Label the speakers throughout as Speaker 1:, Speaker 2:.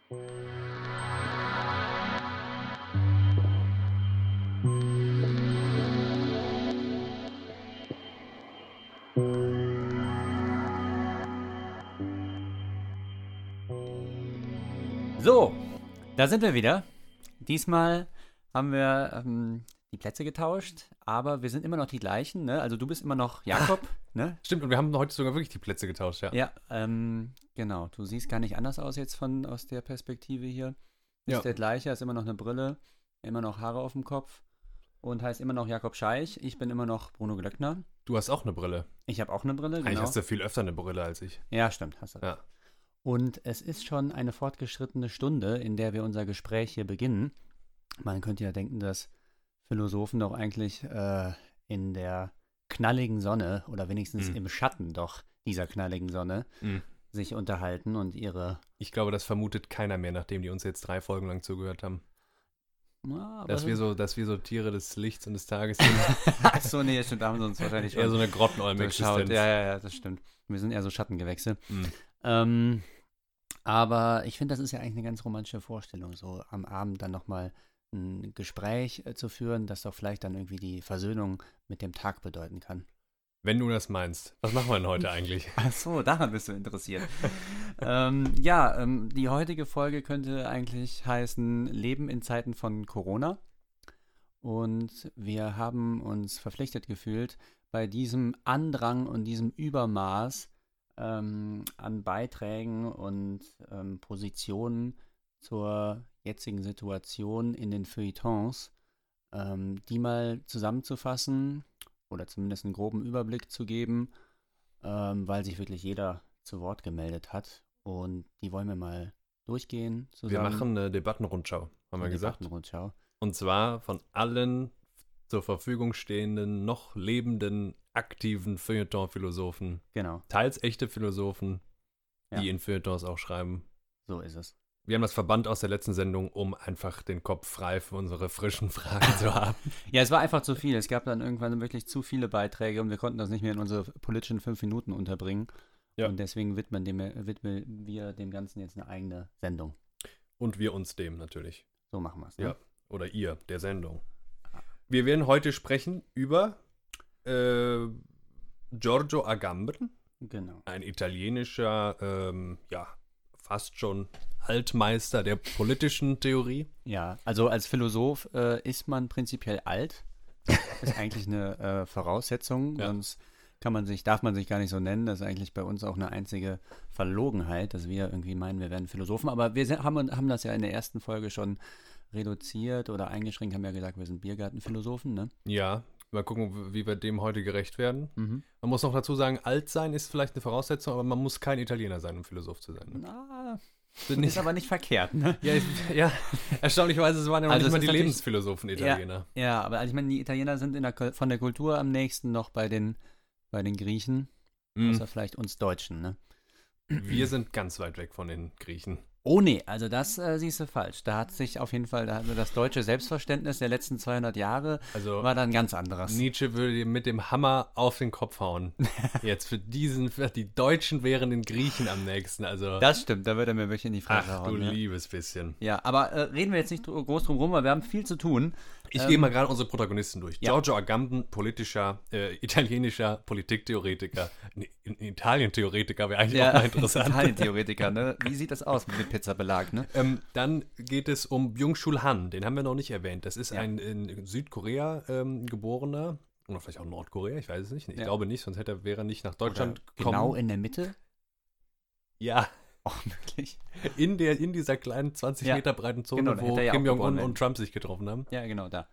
Speaker 1: So, da sind wir wieder. Diesmal haben wir die Plätze getauscht, aber wir sind immer noch die gleichen, ne? Also du bist immer noch Jakob, ne?
Speaker 2: Stimmt, und wir haben heute sogar wirklich die Plätze getauscht, ja.
Speaker 1: Ja, genau. Du siehst gar nicht anders aus jetzt aus der Perspektive hier.
Speaker 2: Ja.
Speaker 1: Ist der gleiche, hast immer noch eine Brille, immer noch Haare auf dem Kopf und heißt immer noch Jakob Scheich. Ich bin immer noch Bruno Glöckner.
Speaker 2: Du hast auch eine Brille.
Speaker 1: Ich habe auch eine Brille, genau.
Speaker 2: Eigentlich hast du viel öfter eine Brille als ich.
Speaker 1: Ja, stimmt, hast du.
Speaker 2: Ja.
Speaker 1: Und es ist schon eine fortgeschrittene Stunde, in der wir unser Gespräch hier beginnen. Man könnte ja denken, dass Philosophen doch eigentlich in der knalligen Sonne oder wenigstens im Schatten doch dieser knalligen Sonne sich unterhalten und ihre...
Speaker 2: Ich glaube, das vermutet keiner mehr, nachdem die uns jetzt 3 Folgen lang zugehört haben.
Speaker 1: Ja,
Speaker 2: dass wir so Tiere des Lichts und des Tages sind.
Speaker 1: Achso, nee, stimmt, da haben sie uns wahrscheinlich schon
Speaker 2: eher so eine Grottenolm-Existenz.
Speaker 1: Ja, das stimmt. Wir sind eher so Schattengewächse. Aber ich finde, das ist ja eigentlich eine ganz romantische Vorstellung, so am Abend dann nochmal ein Gespräch zu führen, das doch vielleicht dann irgendwie die Versöhnung mit dem Tag bedeuten kann.
Speaker 2: Wenn du das meinst. Was machen wir denn heute eigentlich?
Speaker 1: Ach so, daran bist du interessiert. Die heutige Folge könnte eigentlich heißen Leben in Zeiten von Corona. Und wir haben uns verpflichtet gefühlt, bei diesem Andrang und diesem Übermaß an Beiträgen und Positionen zur jetzigen Situation in den Feuilletons, die mal zusammenzufassen oder zumindest einen groben Überblick zu geben, weil sich wirklich jeder zu Wort gemeldet hat. Und die wollen wir mal durchgehen zusammen.
Speaker 2: Wir machen eine Debattenrundschau, haben wir gesagt.
Speaker 1: Debattenrundschau.
Speaker 2: Und zwar von allen zur Verfügung stehenden, noch lebenden, aktiven Feuilleton-Philosophen.
Speaker 1: Genau.
Speaker 2: Teils echte Philosophen, die
Speaker 1: Ja.
Speaker 2: in Feuilletons auch schreiben.
Speaker 1: So ist es.
Speaker 2: Wir haben das verbannt aus der letzten Sendung, um einfach den Kopf frei für unsere frischen Fragen zu haben.
Speaker 1: Ja, es war einfach zu viel. Es gab dann irgendwann wirklich zu viele Beiträge und wir konnten das nicht mehr in unsere politischen 5 Minuten unterbringen.
Speaker 2: Ja.
Speaker 1: Und deswegen widmen wir dem Ganzen jetzt eine eigene Sendung.
Speaker 2: Und wir uns dem natürlich.
Speaker 1: So machen wir es. Ne?
Speaker 2: Ja. Oder ihr, der Sendung. Wir werden heute sprechen über Giorgio Agamben,
Speaker 1: Genau.
Speaker 2: ein italienischer, fast schon Altmeister der politischen Theorie.
Speaker 1: Ja, also als Philosoph ist man prinzipiell alt. Das ist eigentlich eine Voraussetzung,
Speaker 2: Ja.
Speaker 1: sonst darf man sich gar nicht so nennen. Das ist eigentlich bei uns auch eine einzige Verlogenheit, dass wir irgendwie meinen, wir wären Philosophen. Aber wir haben das ja in der ersten Folge schon reduziert oder eingeschränkt, haben ja gesagt, wir sind Biergartenphilosophen, ne?
Speaker 2: Ja, mal gucken, wie wir dem heute gerecht werden.
Speaker 1: Mhm.
Speaker 2: Man muss noch dazu sagen, alt sein ist vielleicht eine Voraussetzung, aber man muss kein Italiener sein, um Philosoph zu sein.
Speaker 1: Na,
Speaker 2: Bin
Speaker 1: ist aber nicht verkehrt, ne?
Speaker 2: Ja, erstaunlicherweise waren ja noch
Speaker 1: Also
Speaker 2: nicht
Speaker 1: es
Speaker 2: mal
Speaker 1: ist
Speaker 2: die
Speaker 1: natürlich-
Speaker 2: Lebensphilosophen Italiener.
Speaker 1: Ja, aber also ich meine, die Italiener sind von der Kultur am nächsten noch bei den Griechen, außer vielleicht uns Deutschen, ne?
Speaker 2: Wir sind ganz weit weg von den Griechen.
Speaker 1: Oh nee, also das siehst du falsch. Da hat das deutsche Selbstverständnis der letzten 200 Jahre
Speaker 2: Also
Speaker 1: war dann ganz anderes.
Speaker 2: Nietzsche würde dir mit dem Hammer auf den Kopf hauen. Jetzt für die Deutschen wären den Griechen am nächsten. Also
Speaker 1: Das stimmt, da wird er mir wirklich in die Fresse
Speaker 2: ach du
Speaker 1: hauen. Ja.
Speaker 2: liebes bisschen.
Speaker 1: Ja, aber reden wir jetzt nicht groß drum rum, weil wir haben viel zu tun.
Speaker 2: Ich gehe mal gerade unsere Protagonisten durch.
Speaker 1: Ja.
Speaker 2: Giorgio Agamben, italienischer Politiktheoretiker. Italien-Theoretiker wäre eigentlich auch mal interessant.
Speaker 1: Italien-Theoretiker, ne? Wie sieht das aus mit dem Pizzabelag, ne?
Speaker 2: Dann geht es um Byung-Chul Han, den haben wir noch nicht erwähnt. Das ist
Speaker 1: Ja.
Speaker 2: ein in Südkorea geborener, oder vielleicht auch Nordkorea, ich weiß es nicht. Ich glaube nicht, sonst wäre er nicht nach Deutschland
Speaker 1: Oder
Speaker 2: gekommen.
Speaker 1: genau in der Mitte?
Speaker 2: Ja,
Speaker 1: Oh, wirklich?
Speaker 2: in dieser kleinen 20
Speaker 1: Ja.
Speaker 2: Meter breiten Zone,
Speaker 1: Genau, da
Speaker 2: wo
Speaker 1: hätte er ja
Speaker 2: Kim
Speaker 1: auch
Speaker 2: Jong-un
Speaker 1: gewonnen.
Speaker 2: und Trump sich getroffen haben.
Speaker 1: Ja, genau, da.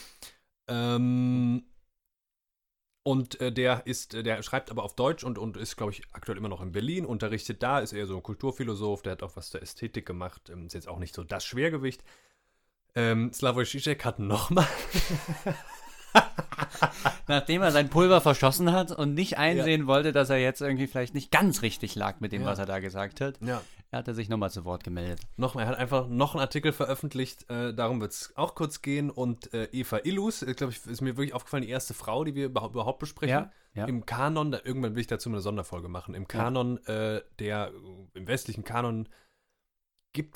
Speaker 2: Und der schreibt aber auf Deutsch und ist, glaube ich, aktuell immer noch in Berlin, unterrichtet da, ist eher so ein Kulturphilosoph, der hat auch was zur Ästhetik gemacht, ist jetzt auch nicht so das Schwergewicht. Slavoj Žižek hat nochmal
Speaker 1: Nachdem er sein Pulver verschossen hat und nicht einsehen wollte, dass er jetzt irgendwie vielleicht nicht ganz richtig lag mit dem,
Speaker 2: Ja.
Speaker 1: was er da gesagt hat, hat er sich nochmal zu Wort gemeldet.
Speaker 2: er hat einfach noch einen Artikel veröffentlicht, darum wird es auch kurz gehen. Und Eva Illus, glaube ich, ist mir wirklich aufgefallen, die erste Frau, die wir überhaupt besprechen.
Speaker 1: Ja.
Speaker 2: Im Kanon, irgendwann will ich dazu mal eine Sonderfolge machen, im Kanon, im westlichen Kanon gibt es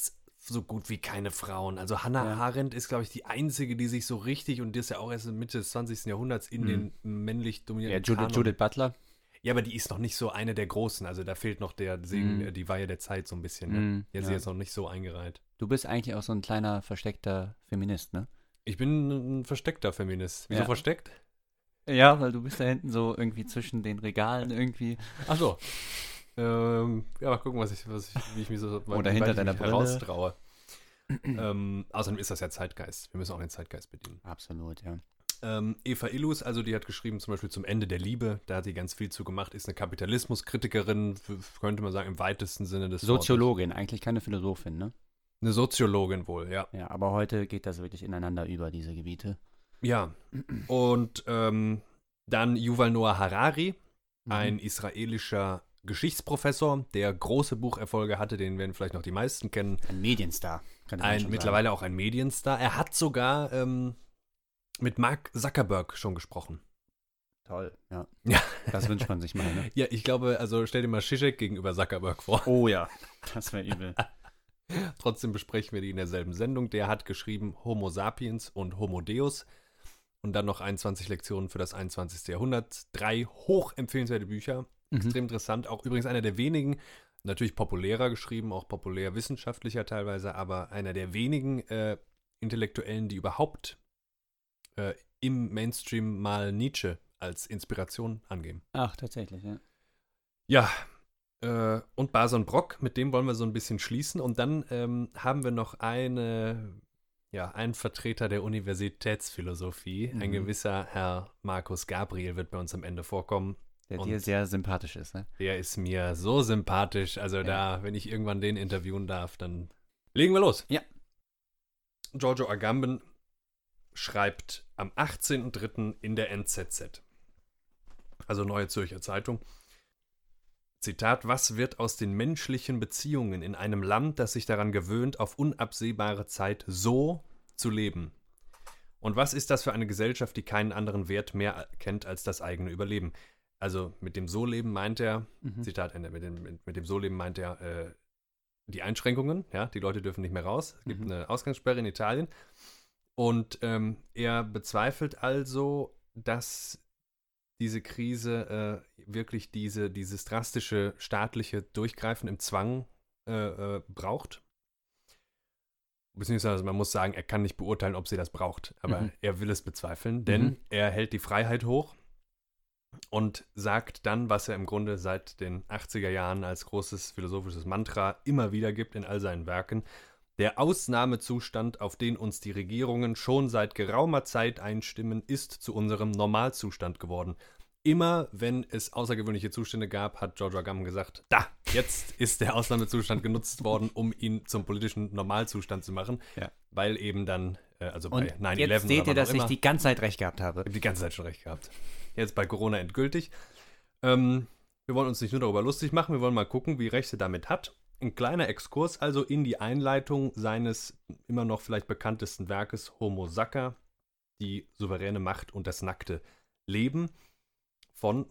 Speaker 2: so gut wie keine Frauen. Also Hannah Arendt ist, glaube ich, die einzige, die sich so richtig, und die ist ja auch erst in Mitte des 20. Jahrhunderts in den männlich dominierten Kanon.
Speaker 1: Judith Butler.
Speaker 2: Ja, aber die ist noch nicht so eine der Großen. Also da fehlt noch der Segen, die Weihe der Zeit so ein bisschen. Ne? Die hat sie jetzt noch nicht so eingereiht.
Speaker 1: Du bist eigentlich auch so ein kleiner, versteckter Feminist, ne?
Speaker 2: Ich bin ein versteckter Feminist. Wieso versteckt?
Speaker 1: Ja, weil du bist da hinten so irgendwie zwischen den Regalen irgendwie.
Speaker 2: Ach so. Mal gucken, wie ich mich so
Speaker 1: oder hinter deiner Brille
Speaker 2: heraustraue. Außerdem ist das ja Zeitgeist. Wir müssen auch den Zeitgeist bedienen.
Speaker 1: Absolut, ja.
Speaker 2: Eva Illus, also die hat geschrieben zum Beispiel zum Ende der Liebe, da hat sie ganz viel zu gemacht, ist eine Kapitalismuskritikerin, könnte man sagen, im weitesten Sinne des
Speaker 1: Soziologin, eigentlich keine Philosophin, ne?
Speaker 2: Eine Soziologin wohl, ja.
Speaker 1: Ja, aber heute geht das wirklich ineinander über, diese Gebiete.
Speaker 2: Ja, und dann Yuval Noah Harari, ein israelischer Geschichtsprofessor, der große Bucherfolge hatte, den werden vielleicht noch die meisten kennen.
Speaker 1: Ein Medienstar, könnte man schon
Speaker 2: mittlerweile
Speaker 1: sagen.
Speaker 2: auch ein Medienstar. Er hat sogar mit Mark Zuckerberg schon gesprochen.
Speaker 1: Toll, ja.
Speaker 2: Ja.
Speaker 1: Das wünscht man sich mal, ne?
Speaker 2: Ja, ich glaube, also stell dir mal Zizek gegenüber Zuckerberg vor.
Speaker 1: Oh ja, das wäre übel.
Speaker 2: Trotzdem besprechen wir die in derselben Sendung. Der hat geschrieben Homo sapiens und Homo Deus und dann noch 21 Lektionen für das 21. Jahrhundert. 3 hochempfehlenswerte Bücher, extrem interessant. Auch übrigens einer der wenigen, natürlich populärer geschrieben, auch populär wissenschaftlicher teilweise, aber einer der wenigen Intellektuellen, die überhaupt im Mainstream mal Nietzsche als Inspiration angeben.
Speaker 1: Ach, tatsächlich, ja.
Speaker 2: Ja, und Bason Brock, mit dem wollen wir so ein bisschen schließen. Und dann haben wir noch einen Vertreter der Universitätsphilosophie, ein gewisser Herr Markus Gabriel wird bei uns am Ende vorkommen.
Speaker 1: Der dir sehr sympathisch ist, ne?
Speaker 2: Der ist mir so sympathisch. Also wenn ich irgendwann den interviewen darf, dann legen wir los.
Speaker 1: Ja.
Speaker 2: Giorgio Agamben schreibt am 18.03. in der NZZ, also Neue Zürcher Zeitung, Zitat: Was wird aus den menschlichen Beziehungen in einem Land, das sich daran gewöhnt, auf unabsehbare Zeit so zu leben? Und was ist das für eine Gesellschaft, die keinen anderen Wert mehr kennt als das eigene Überleben? Also mit dem So-Leben meint er, Zitat Ende, mit dem So-Leben meint er die Einschränkungen, ja, die Leute dürfen nicht mehr raus, es gibt eine Ausgangssperre in Italien. Und er bezweifelt also, dass diese Krise wirklich dieses drastische staatliche Durchgreifen im Zwang braucht. Beziehungsweise man muss sagen, er kann nicht beurteilen, ob sie das braucht. Aber er will es bezweifeln, denn er hält die Freiheit hoch und sagt dann, was er im Grunde seit den 80er Jahren als großes philosophisches Mantra immer wieder gibt in all seinen Werken: Der Ausnahmezustand, auf den uns die Regierungen schon seit geraumer Zeit einstimmen, ist zu unserem Normalzustand geworden. Immer wenn es außergewöhnliche Zustände gab, hat Giorgio Agamben gesagt, jetzt ist der Ausnahmezustand genutzt worden, um ihn zum politischen Normalzustand zu machen, weil eben dann, also bei 9/11
Speaker 1: jetzt seht ihr, dass ich die ganze Zeit recht gehabt habe.
Speaker 2: Die ganze Zeit schon recht gehabt. Jetzt bei Corona endgültig. Wir wollen uns nicht nur darüber lustig machen, wir wollen mal gucken, wie Recht er damit hat. Ein kleiner Exkurs also in die Einleitung seines immer noch vielleicht bekanntesten Werkes Homo Sacer, die souveräne Macht und das nackte Leben von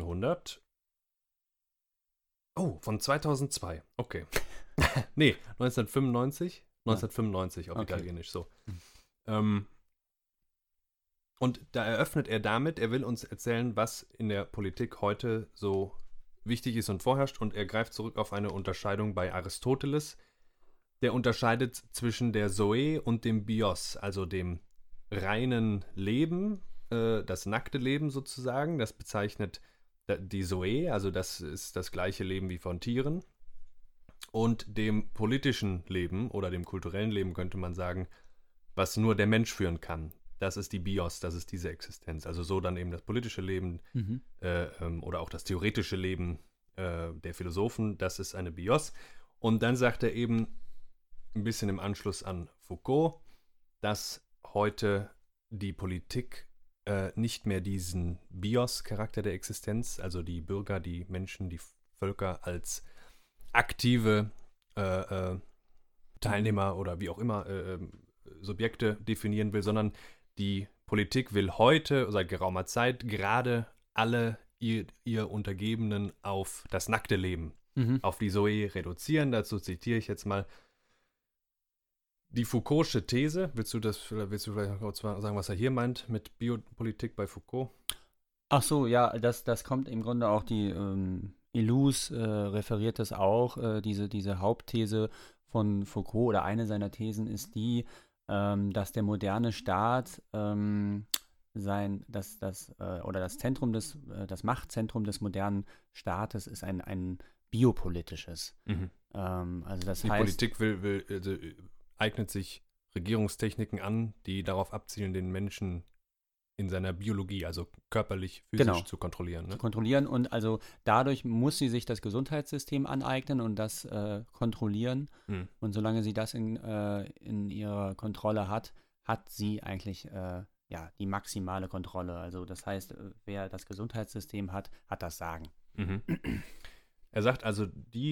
Speaker 2: 2002. Okay. Nee, 1995. 1995 auf Italienisch so. Und da eröffnet er damit, er will uns erzählen, was in der Politik heute so wichtig ist und vorherrscht, und er greift zurück auf eine Unterscheidung bei Aristoteles. Der unterscheidet zwischen der Zoe und dem Bios, also dem reinen Leben, das nackte Leben sozusagen. Das bezeichnet die Zoe, also das ist das gleiche Leben wie von Tieren, und dem politischen Leben oder dem kulturellen Leben könnte man sagen, was nur der Mensch führen kann. Das ist die Bios, das ist diese Existenz. Also so dann eben das politische Leben oder auch das theoretische Leben der Philosophen, das ist eine Bios. Und dann sagt er eben ein bisschen im Anschluss an Foucault, dass heute die Politik nicht mehr diesen Bios-Charakter der Existenz, also die Bürger, die Menschen, die Völker als aktive Teilnehmer oder wie auch immer Subjekte definieren will, sondern die Politik will heute, seit geraumer Zeit, gerade alle ihr Untergebenen auf das nackte Leben, auf die Zoe reduzieren. Dazu zitiere ich jetzt mal: Die Foucault'sche These, willst du vielleicht kurz sagen, was er hier meint mit Biopolitik bei Foucault?
Speaker 1: Ach so, ja, das kommt im Grunde auch, die Illouz referiert das auch, diese Hauptthese von Foucault, oder eine seiner Thesen ist die, dass der moderne Staat das Machtzentrum des modernen Staates ist ein biopolitisches. Also das
Speaker 2: Die
Speaker 1: heißt,
Speaker 2: Politik eignet sich Regierungstechniken an, die darauf abzielen, den Menschen in seiner Biologie, also körperlich, physisch zu kontrollieren. Ne?
Speaker 1: Zu kontrollieren, und also dadurch muss sie sich das Gesundheitssystem aneignen und das kontrollieren. Und solange sie das in ihrer Kontrolle hat sie eigentlich die maximale Kontrolle. Also das heißt, wer das Gesundheitssystem hat das Sagen.
Speaker 2: Er sagt also,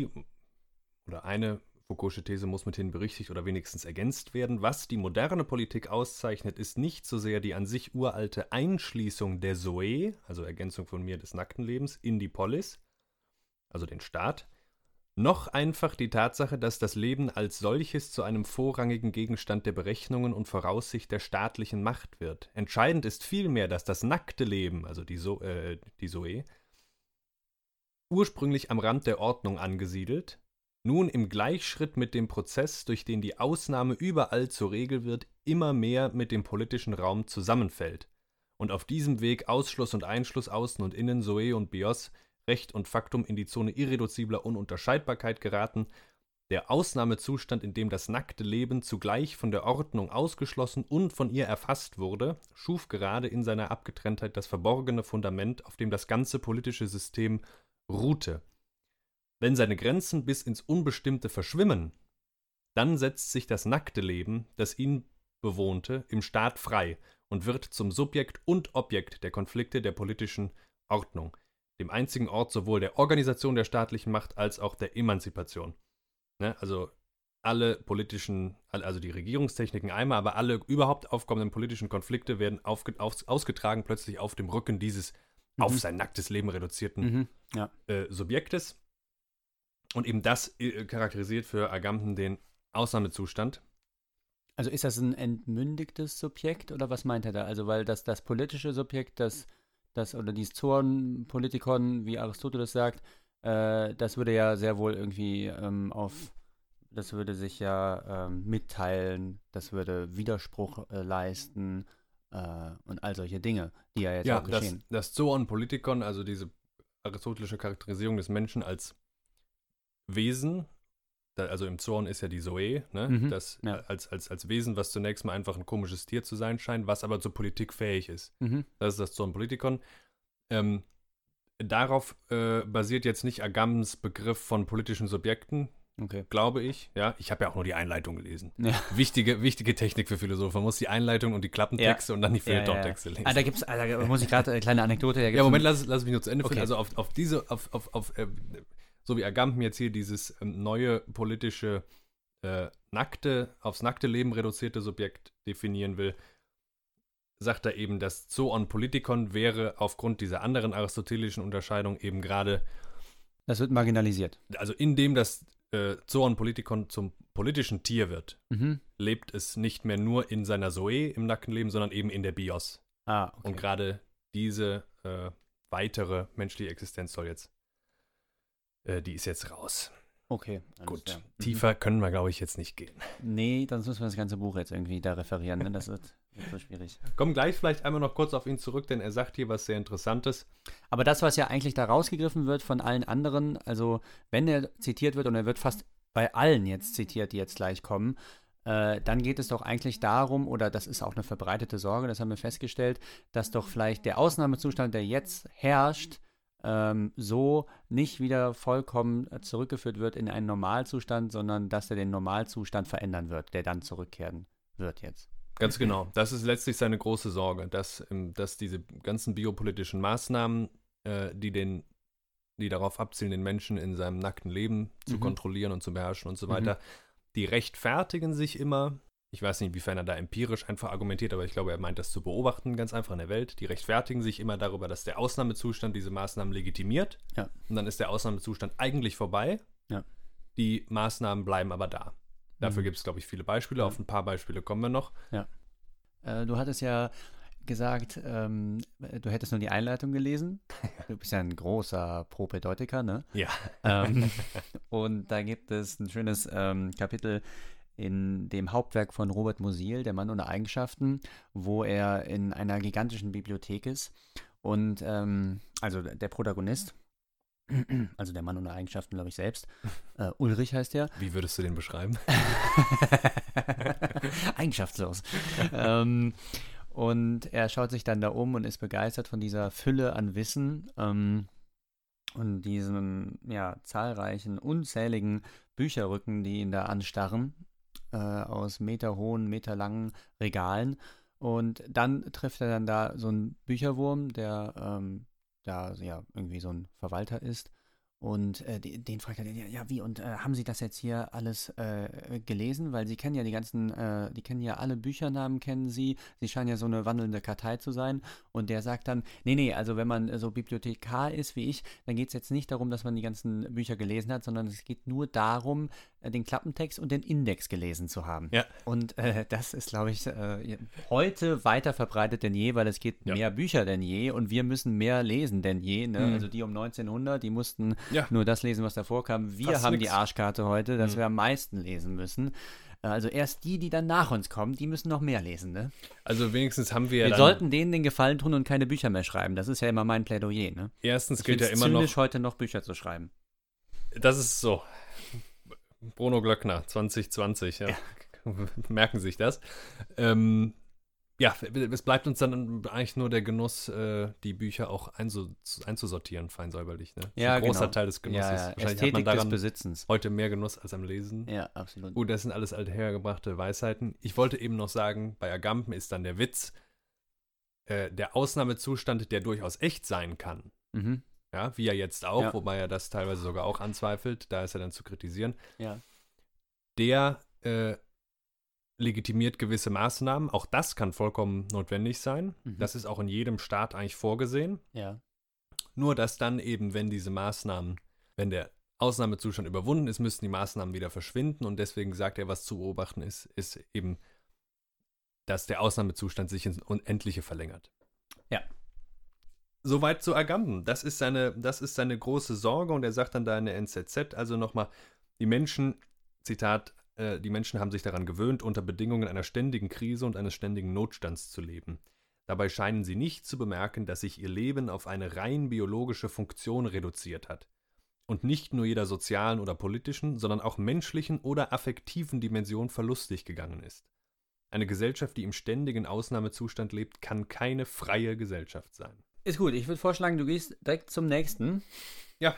Speaker 2: eine Foucault'sche These muss mithin berichtigt oder wenigstens ergänzt werden. Was die moderne Politik auszeichnet, ist nicht so sehr die an sich uralte Einschließung der Zoe, also Ergänzung von mir des nackten Lebens, in die Polis, also den Staat, noch einfach die Tatsache, dass das Leben als solches zu einem vorrangigen Gegenstand der Berechnungen und Voraussicht der staatlichen Macht wird. Entscheidend ist vielmehr, dass das nackte Leben, also die Zoe, ursprünglich am Rand der Ordnung angesiedelt, nun im Gleichschritt mit dem Prozess, durch den die Ausnahme überall zur Regel wird, immer mehr mit dem politischen Raum zusammenfällt und auf diesem Weg Ausschluss und Einschluss, Außen und Innen, Zoe und Bios, Recht und Faktum in die Zone irreduzibler Ununterscheidbarkeit geraten, der Ausnahmezustand, in dem das nackte Leben zugleich von der Ordnung ausgeschlossen und von ihr erfasst wurde, schuf gerade in seiner Abgetrenntheit das verborgene Fundament, auf dem das ganze politische System ruhte. Wenn seine Grenzen bis ins Unbestimmte verschwimmen, dann setzt sich das nackte Leben, das ihn bewohnte, im Staat frei und wird zum Subjekt und Objekt der Konflikte der politischen Ordnung, dem einzigen Ort sowohl der Organisation der staatlichen Macht als auch der Emanzipation. Ne? Also alle politischen, also die Regierungstechniken einmal, aber alle überhaupt aufkommenden politischen Konflikte werden ausgetragen plötzlich auf dem Rücken dieses auf sein nacktes Leben reduzierten Subjektes. Und eben das charakterisiert für Agamben den Ausnahmezustand.
Speaker 1: Also ist das ein entmündigtes Subjekt, oder was meint er da? Also weil das politische Subjekt, das oder dieses Zoon-Politikon, wie Aristoteles sagt, das würde ja sehr wohl irgendwie das würde sich ja mitteilen, das würde Widerspruch leisten und all solche Dinge, die ja jetzt auch geschehen.
Speaker 2: Das Zoon-Politikon, also diese aristotelische Charakterisierung des Menschen als Wesen, also im Zorn ist ja die Zoe, ne? Das als Wesen, was zunächst mal einfach ein komisches Tier zu sein scheint, was aber zur Politik fähig ist. Das ist das Zorn-Politikon. Darauf basiert jetzt nicht Agambens Begriff von politischen Subjekten, glaube ich. Ja, ich habe ja auch nur die Einleitung gelesen. Ja. Wichtige Technik für Philosophen. Man muss die Einleitung und die Klappentexte und dann die Feuilleton-Texte lesen.
Speaker 1: Da muss ich gerade eine kleine Anekdote.
Speaker 2: Moment, lass mich nur zu Ende führen. Also so wie Agamben jetzt hier dieses neue politische, aufs nackte Leben reduzierte Subjekt definieren will, sagt er eben, das Zoon Politikon wäre aufgrund dieser anderen aristotelischen Unterscheidung eben gerade.
Speaker 1: Das wird marginalisiert.
Speaker 2: Also indem das Zoon Politikon zum politischen Tier wird, lebt es nicht mehr nur in seiner Zoe im nackten Leben, sondern eben in der Bios. Und gerade diese weitere menschliche Existenz die ist jetzt raus.
Speaker 1: Okay.
Speaker 2: Gut. Klar. Tiefer können wir, glaube ich, jetzt nicht gehen.
Speaker 1: Nee, dann müssen wir das ganze Buch jetzt irgendwie da referieren. Ne? Das wird so schwierig.
Speaker 2: Kommen gleich vielleicht einmal noch kurz auf ihn zurück, denn er sagt hier was sehr Interessantes.
Speaker 1: Aber das, was ja eigentlich da rausgegriffen wird von allen anderen, also wenn er zitiert wird, und er wird fast bei allen jetzt zitiert, die jetzt gleich kommen, dann geht es doch eigentlich darum, oder das ist auch eine verbreitete Sorge, das haben wir festgestellt, dass doch vielleicht der Ausnahmezustand, der jetzt herrscht, so nicht wieder vollkommen zurückgeführt wird in einen Normalzustand, sondern dass er den Normalzustand verändern wird, der dann zurückkehren wird jetzt.
Speaker 2: Ganz genau. Das ist letztlich seine große Sorge, dass diese ganzen biopolitischen Maßnahmen, die darauf abzielen, den Menschen in seinem nackten Leben zu kontrollieren und zu beherrschen und so weiter, die rechtfertigen sich immer. Ich weiß nicht, inwiefern er da empirisch einfach argumentiert, aber ich glaube, er meint das zu beobachten, ganz einfach in der Welt. Die rechtfertigen sich immer darüber, dass der Ausnahmezustand diese Maßnahmen legitimiert. Ja. Und dann ist der Ausnahmezustand eigentlich vorbei. Ja. Die Maßnahmen bleiben aber da. Dafür gibt es, glaube ich, viele Beispiele. Auf ein paar Beispiele kommen wir noch.
Speaker 1: Ja. Du hattest ja gesagt, du hättest nur die Einleitung gelesen. Du bist ja ein großer Propädeutiker, ne?
Speaker 2: Ja.
Speaker 1: Und da gibt es ein schönes Kapitel in dem Hauptwerk von Robert Musil, Der Mann ohne Eigenschaften, wo er in einer gigantischen Bibliothek ist. Und also der Protagonist, also der Mann ohne Eigenschaften, glaube ich selbst, Ulrich heißt er.
Speaker 2: Wie würdest du den beschreiben?
Speaker 1: Eigenschaftslos. Und er schaut sich dann da um und ist begeistert von dieser Fülle an Wissen und diesen zahlreichen, unzähligen Bücherrücken, die ihn da anstarren, aus meterhohen, meterlangen Regalen. Und dann trifft er dann da so einen Bücherwurm, der da ja irgendwie so ein Verwalter ist. Und den fragt er, ja wie, und haben Sie das jetzt hier alles gelesen? Weil Sie kennen ja die kennen ja alle Büchernamen, kennen Sie. Sie scheinen ja so eine wandelnde Kartei zu sein. Und der sagt dann, nee, also wenn man so Bibliothekar ist wie ich, dann geht es jetzt nicht darum, dass man die ganzen Bücher gelesen hat, sondern es geht nur darum, den Klappentext und den Index gelesen zu haben.
Speaker 2: Ja.
Speaker 1: Und das ist, glaube ich, heute weiter verbreitet denn je, weil es gibt mehr Bücher denn je und wir müssen mehr lesen denn je. Ne? Also die um 1900, die mussten nur das lesen, was davor kam. Wir
Speaker 2: Fast
Speaker 1: haben
Speaker 2: nix.
Speaker 1: die Arschkarte heute, dass wir am meisten lesen müssen. Also erst die dann nach uns kommen, die müssen noch mehr lesen. Ne?
Speaker 2: Also wenigstens haben wir
Speaker 1: Wir
Speaker 2: dann,
Speaker 1: sollten denen den Gefallen tun und keine Bücher mehr schreiben. Das ist ja immer mein Plädoyer. Ne?
Speaker 2: erstens
Speaker 1: Ich
Speaker 2: gilt ja
Speaker 1: find's
Speaker 2: immer noch,
Speaker 1: zynisch, heute noch Bücher zu schreiben.
Speaker 2: das ist so, Bruno Glöckner, 2020, ja. Merken sich das. Es bleibt uns dann eigentlich nur der Genuss, die Bücher auch einzusortieren, fein säuberlich. Ne? Das ist ein großer Teil des Genusses. Wahrscheinlich
Speaker 1: Ästhetik
Speaker 2: hat man daran
Speaker 1: des Besitzens.
Speaker 2: heute mehr Genuss als am Lesen.
Speaker 1: Ja, absolut.
Speaker 2: Gut, das sind alles althergebrachte Weisheiten. Ich wollte eben noch sagen, bei Agamben ist dann der Witz, der Ausnahmezustand, der durchaus echt sein kann.
Speaker 1: Mhm.
Speaker 2: Ja, wie er jetzt auch,
Speaker 1: Ja.
Speaker 2: wobei er das teilweise sogar auch anzweifelt, da ist er dann zu kritisieren.
Speaker 1: Ja.
Speaker 2: Der legitimiert gewisse Maßnahmen. Auch das kann vollkommen notwendig sein.
Speaker 1: Mhm.
Speaker 2: Das ist auch in jedem Staat eigentlich vorgesehen.
Speaker 1: Ja.
Speaker 2: Nur, dass dann eben, wenn der Ausnahmezustand überwunden ist, müssten die Maßnahmen wieder verschwinden. Und deswegen sagt er, was zu beobachten ist eben, dass der Ausnahmezustand sich ins Unendliche verlängert.
Speaker 1: Ja.
Speaker 2: Soweit zu Agamben. Das ist seine große Sorge. Und er sagt dann da in der NZZ, also nochmal, die Menschen, Zitat, die Menschen haben sich daran gewöhnt, unter Bedingungen einer ständigen Krise und eines ständigen Notstands zu leben. Dabei scheinen sie nicht zu bemerken, dass sich ihr Leben auf eine rein biologische Funktion reduziert hat und nicht nur jeder sozialen oder politischen, sondern auch menschlichen oder affektiven Dimension verlustig gegangen ist. Eine Gesellschaft, die im ständigen Ausnahmezustand lebt, kann keine freie Gesellschaft sein.
Speaker 1: Ist gut, ich würde vorschlagen, du gehst direkt zum nächsten.
Speaker 2: Ja.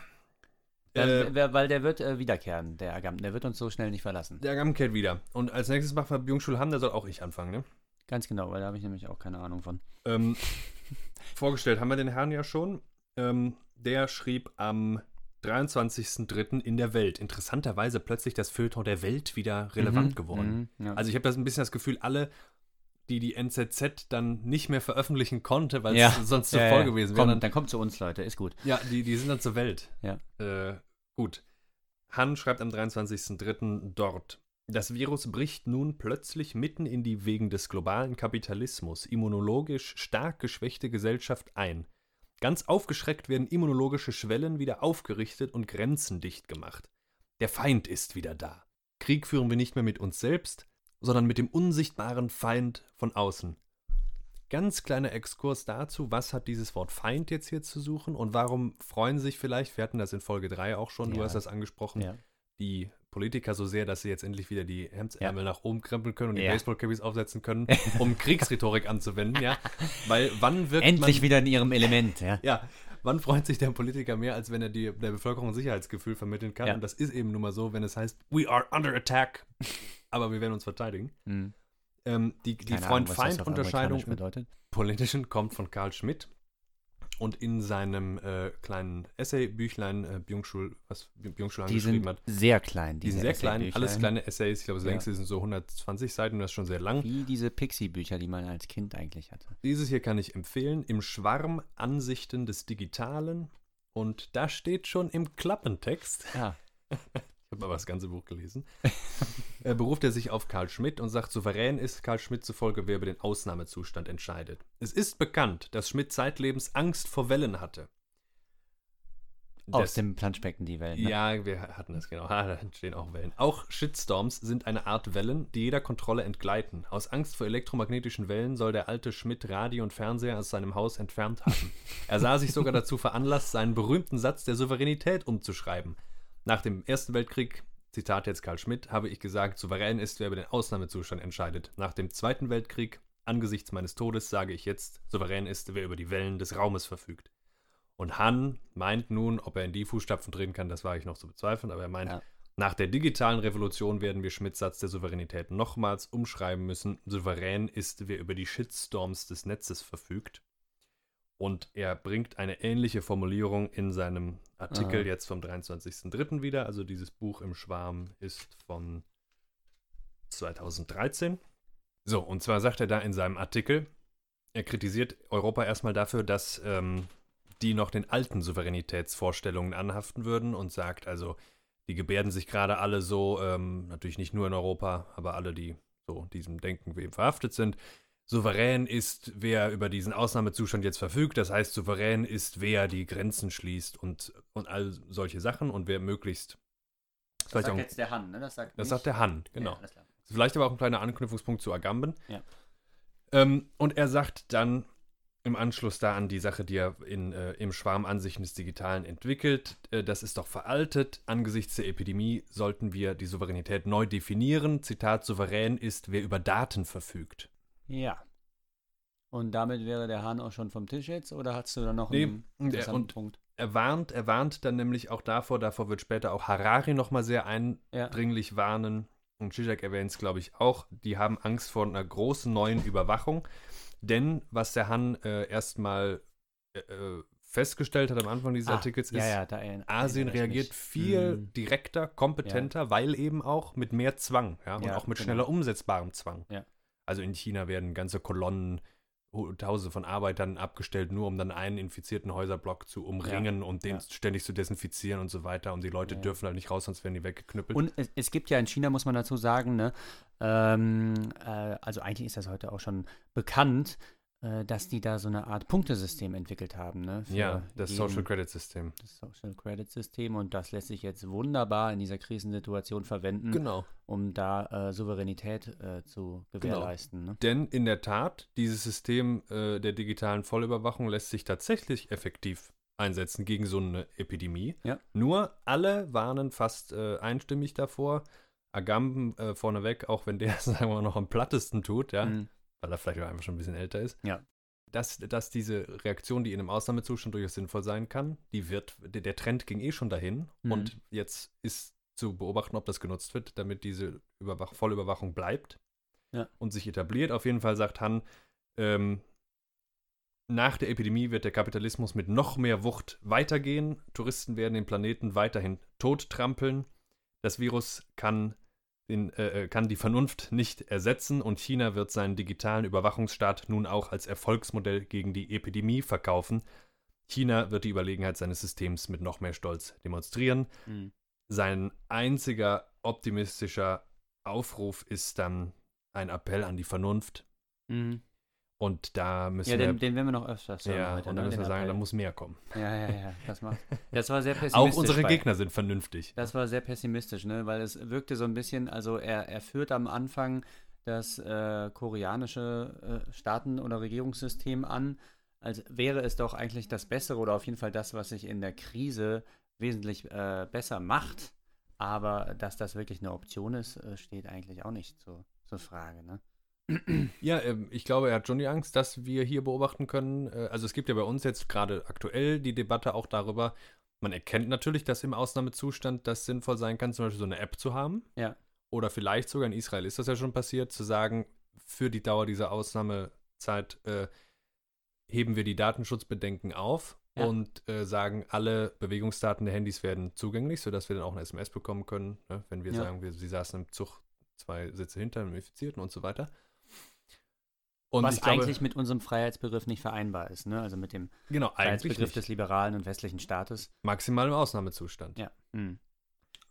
Speaker 1: Weil der wird wiederkehren, der Agamben. Der wird uns so schnell nicht verlassen.
Speaker 2: Der Agamben kehrt wieder. Und als nächstes machen wir Byung-Chul Han, da soll auch ich anfangen, ne?
Speaker 1: Ganz genau, weil da habe ich nämlich auch keine Ahnung von.
Speaker 2: Vorgestellt haben wir den Herrn ja schon. Der schrieb am 23.03. in der Welt. Interessanterweise plötzlich das Feuilleton der Welt wieder relevant geworden.
Speaker 1: Ja.
Speaker 2: Also ich habe ein bisschen das Gefühl, alle, die NZZ dann nicht mehr veröffentlichen konnte, weil es sonst zu voll gewesen wäre.
Speaker 1: Dann kommt zu uns, Leute, ist gut.
Speaker 2: Ja, die sind dann zur Welt.
Speaker 1: Ja.
Speaker 2: Gut. Han schreibt am 23.03. dort: Das Virus bricht nun plötzlich mitten in die wegen des globalen Kapitalismus immunologisch stark geschwächte Gesellschaft ein. Ganz aufgeschreckt werden immunologische Schwellen wieder aufgerichtet und Grenzen dicht gemacht. Der Feind ist wieder da. Krieg führen wir nicht mehr mit uns selbst, sondern mit dem unsichtbaren Feind von außen. Ganz kleiner Exkurs dazu, was hat dieses Wort Feind jetzt hier zu suchen und warum freuen sich vielleicht, wir hatten das in Folge 3 auch schon, du hast das angesprochen, die Politiker so sehr, dass sie jetzt endlich wieder die Hemdsärmel nach oben krempeln können und die Baseballcappies aufsetzen können, um Kriegsrhetorik anzuwenden, ja. Weil wann wird
Speaker 1: endlich wieder in ihrem Element, ja.
Speaker 2: Ja, wann freut sich der Politiker mehr, als wenn er der Bevölkerung ein Sicherheitsgefühl vermitteln kann?
Speaker 1: Ja.
Speaker 2: Und das ist eben nun mal so, wenn es heißt, we are under attack, aber wir werden uns verteidigen.
Speaker 1: Mhm.
Speaker 2: Die Freund-Feind-Unterscheidung im
Speaker 1: bedeutet.
Speaker 2: Politischen kommt von Carl Schmitt und in seinem kleinen Essay-Büchlein Byung-Chul geschrieben hat.
Speaker 1: Sehr klein,
Speaker 2: Die sind sehr klein, alles kleine Essays. Ich glaube, das längste sind so 120 Seiten und das ist schon sehr lang.
Speaker 1: Wie diese Pixie-Bücher, die man als Kind eigentlich hatte.
Speaker 2: Dieses hier kann ich empfehlen. Im Schwarm Ansichten des Digitalen. Und da steht schon im Klappentext.
Speaker 1: Ja.
Speaker 2: habe aber das ganze Buch gelesen. Beruft er sich auf Carl Schmitt und sagt, souverän ist Carl Schmitt zufolge, wer über den Ausnahmezustand entscheidet. Es ist bekannt, dass Schmitt zeitlebens Angst vor Wellen hatte.
Speaker 1: Aus dem Planschbecken die Wellen. Ne?
Speaker 2: Ja, wir hatten das genau. Da entstehen auch Wellen. Auch Shitstorms sind eine Art Wellen, die jeder Kontrolle entgleiten. Aus Angst vor elektromagnetischen Wellen soll der alte Schmitt Radio und Fernseher aus seinem Haus entfernt haben. Er sah sich sogar dazu veranlasst, seinen berühmten Satz der Souveränität umzuschreiben. Nach dem Ersten Weltkrieg, Zitat jetzt Carl Schmitt, habe ich gesagt, souverän ist, wer über den Ausnahmezustand entscheidet. Nach dem Zweiten Weltkrieg, angesichts meines Todes, sage ich jetzt, souverän ist, wer über die Wellen des Raumes verfügt. Und Hahn meint nun, ob er in die Fußstapfen treten kann, das war ich noch zu bezweifeln, aber er meint, nach der digitalen Revolution werden wir Schmidts Satz der Souveränität nochmals umschreiben müssen. Souverän ist, wer über die Shitstorms des Netzes verfügt. Und er bringt eine ähnliche Formulierung in seinem Artikel jetzt vom 23.03. wieder. Also dieses Buch im Schwarm ist von 2013. So, und zwar sagt er da in seinem Artikel, er kritisiert Europa erstmal dafür, dass die noch den alten Souveränitätsvorstellungen anhaften würden und sagt also, die gebärden sich gerade alle so, natürlich nicht nur in Europa, aber alle, die so diesem Denken eben verhaftet sind. Souverän ist, wer über diesen Ausnahmezustand jetzt verfügt. Das heißt, souverän ist, wer die Grenzen schließt und all solche Sachen und wer möglichst.
Speaker 1: Das sagt jetzt der Hahn, ne? Das
Speaker 2: sagt der Hahn, genau. Ja, vielleicht aber auch ein kleiner Anknüpfungspunkt zu Agamben.
Speaker 1: Ja.
Speaker 2: Und er sagt dann im Anschluss da an die Sache, die er im Schwarm Ansichten des Digitalen entwickelt, das ist doch veraltet. Angesichts der Epidemie sollten wir die Souveränität neu definieren. Zitat, souverän ist, wer über Daten verfügt.
Speaker 1: Ja. Und damit wäre der Hahn auch schon vom Tisch jetzt? Oder hast du da noch einen interessanten Punkt?
Speaker 2: Er warnt dann nämlich auch davor wird später auch Harari nochmal sehr eindringlich warnen. Und Zizek erwähnt es, glaube ich, auch. Die haben Angst vor einer großen neuen Überwachung. Denn was der Hahn erstmal festgestellt hat am Anfang dieses Artikels ist, Asien reagiert viel direkter, kompetenter, weil eben auch mit mehr Zwang und auch mit schneller umsetzbarem Zwang.
Speaker 1: Ja.
Speaker 2: Also in China werden ganze Kolonnen, Tausende von Arbeitern abgestellt, nur um dann einen infizierten Häuserblock zu umringen und den ständig zu desinfizieren und so weiter. Und die Leute dürfen halt nicht raus, sonst werden die weggeknüppelt.
Speaker 1: Und es gibt ja in China, muss man dazu sagen, ne, also eigentlich ist das heute auch schon bekannt, dass die da so eine Art Punktesystem entwickelt haben. Ne,
Speaker 2: das Social Credit System.
Speaker 1: Das Social Credit System, und das lässt sich jetzt wunderbar in dieser Krisensituation verwenden, um da Souveränität zu gewährleisten.
Speaker 2: Genau.
Speaker 1: Ne?
Speaker 2: Denn in der Tat, dieses System der digitalen Vollüberwachung lässt sich tatsächlich effektiv einsetzen gegen so eine Epidemie.
Speaker 1: Ja.
Speaker 2: Nur alle warnen fast einstimmig davor. Agamben vorneweg, auch wenn der, sagen wir mal, noch am plattesten tut, weil er vielleicht auch einfach schon ein bisschen älter ist, dass diese Reaktion, die in einem Ausnahmezustand durchaus sinnvoll sein kann, der Trend ging schon dahin und jetzt ist zu beobachten, ob das genutzt wird, damit diese Vollüberwachung bleibt und sich etabliert. Auf jeden Fall sagt Han, nach der Epidemie wird der Kapitalismus mit noch mehr Wucht weitergehen. Touristen werden den Planeten weiterhin tottrampeln. Das Virus kann die Vernunft nicht ersetzen und China wird seinen digitalen Überwachungsstaat nun auch als Erfolgsmodell gegen die Epidemie verkaufen. China wird die Überlegenheit seines Systems mit noch mehr Stolz demonstrieren. Sein einziger optimistischer Aufruf ist dann ein Appell an die Vernunft. Und da müssen wir...
Speaker 1: Den werden wir noch öfters
Speaker 2: hören heute. Und da müssen wir sagen, da muss mehr kommen.
Speaker 1: Ja. Das war sehr pessimistisch.
Speaker 2: Auch unsere Gegner sind vernünftig.
Speaker 1: Das war sehr pessimistisch, ne? Weil es wirkte so ein bisschen, also er führt am Anfang das koreanische Staaten- oder Regierungssystem an, als wäre es doch eigentlich das Bessere oder auf jeden Fall das, was sich in der Krise wesentlich besser macht. Aber dass das wirklich eine Option ist, steht eigentlich auch nicht zur Frage, ne?
Speaker 2: Ja, ich glaube, er hat schon die Angst, dass wir hier beobachten können. Also es gibt ja bei uns jetzt gerade aktuell die Debatte auch darüber, man erkennt natürlich, dass im Ausnahmezustand das sinnvoll sein kann, zum Beispiel so eine App zu haben.
Speaker 1: Ja.
Speaker 2: Oder vielleicht sogar in Israel ist das ja schon passiert, zu sagen, für die Dauer dieser Ausnahmezeit heben wir die Datenschutzbedenken auf und sagen, alle Bewegungsdaten der Handys werden zugänglich, sodass wir dann auch eine SMS bekommen können, ne? Wenn wir sagen, sie saßen im Zug 2 Sitze hinter einem Infizierten und so weiter. Und
Speaker 1: was eigentlich mit unserem Freiheitsbegriff nicht vereinbar ist, ne? Also mit dem Freiheitsbegriff des liberalen und westlichen Staates.
Speaker 2: Maximal im Ausnahmezustand.
Speaker 1: Ja.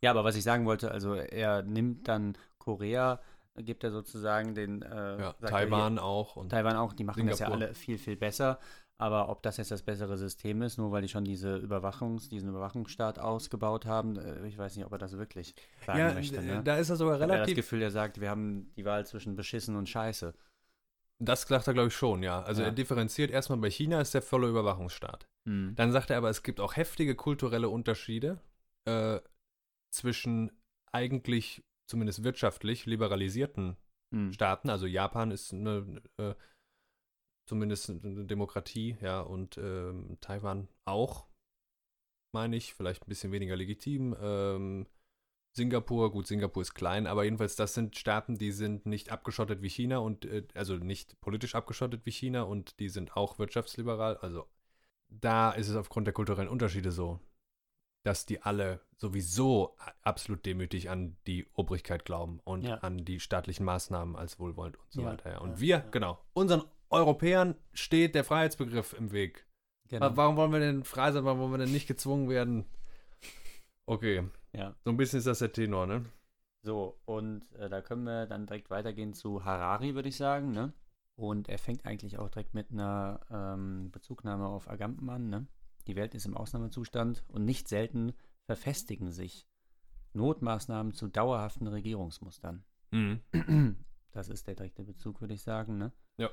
Speaker 1: Ja, aber was ich sagen wollte, also er nimmt dann Korea, gibt er sozusagen den,
Speaker 2: Ja,
Speaker 1: sagt er
Speaker 2: Taiwan auch und
Speaker 1: Taiwan auch, die machen das ja
Speaker 2: Singapur.
Speaker 1: alle viel, viel besser. Aber ob das jetzt das bessere System ist, nur weil die schon diesen Überwachungsstaat ausgebaut haben, ich weiß nicht, ob er das wirklich sagen möchte. Ne?
Speaker 2: da ist er sogar
Speaker 1: Ich habe ja das
Speaker 2: relativ.
Speaker 1: Gefühl, er sagt, wir haben die Wahl zwischen beschissen und scheiße.
Speaker 2: Das sagt er, glaube ich, schon, ja. Also
Speaker 1: Ja.
Speaker 2: er differenziert erstmal, bei China ist der volle Überwachungsstaat.
Speaker 1: Hm.
Speaker 2: Dann sagt er aber, es gibt auch heftige kulturelle Unterschiede zwischen eigentlich, zumindest wirtschaftlich, liberalisierten
Speaker 1: Hm.
Speaker 2: Staaten. Also Japan ist zumindest eine Demokratie, ja, und Taiwan auch, meine ich, vielleicht ein bisschen weniger legitim. Singapur, gut, Singapur ist klein, aber jedenfalls, das sind Staaten, die sind nicht abgeschottet wie China und also nicht politisch abgeschottet wie China und die sind auch wirtschaftsliberal. Also da ist es aufgrund der kulturellen Unterschiede so, dass die alle sowieso absolut demütig an die Obrigkeit glauben und
Speaker 1: Ja.
Speaker 2: an die staatlichen Maßnahmen als wohlwollend und so
Speaker 1: Ja,
Speaker 2: weiter. Ja. Und
Speaker 1: ja,
Speaker 2: wir,
Speaker 1: ja.
Speaker 2: genau, unseren Europäern steht der Freiheitsbegriff im Weg.
Speaker 1: Genau.
Speaker 2: Warum wollen wir denn frei sein? Warum wollen wir denn nicht gezwungen werden? Okay,
Speaker 1: Ja.
Speaker 2: so ein bisschen ist das der Tenor, ne?
Speaker 1: So, und da können wir dann direkt weitergehen zu Harari, würde ich sagen, ne? Und er fängt eigentlich auch direkt mit einer Bezugnahme auf Agamben an, ne? Die Welt ist im Ausnahmezustand und nicht selten verfestigen sich Notmaßnahmen zu dauerhaften Regierungsmustern.
Speaker 2: Mhm.
Speaker 1: Das ist der direkte Bezug, würde ich sagen, ne?
Speaker 2: Ja.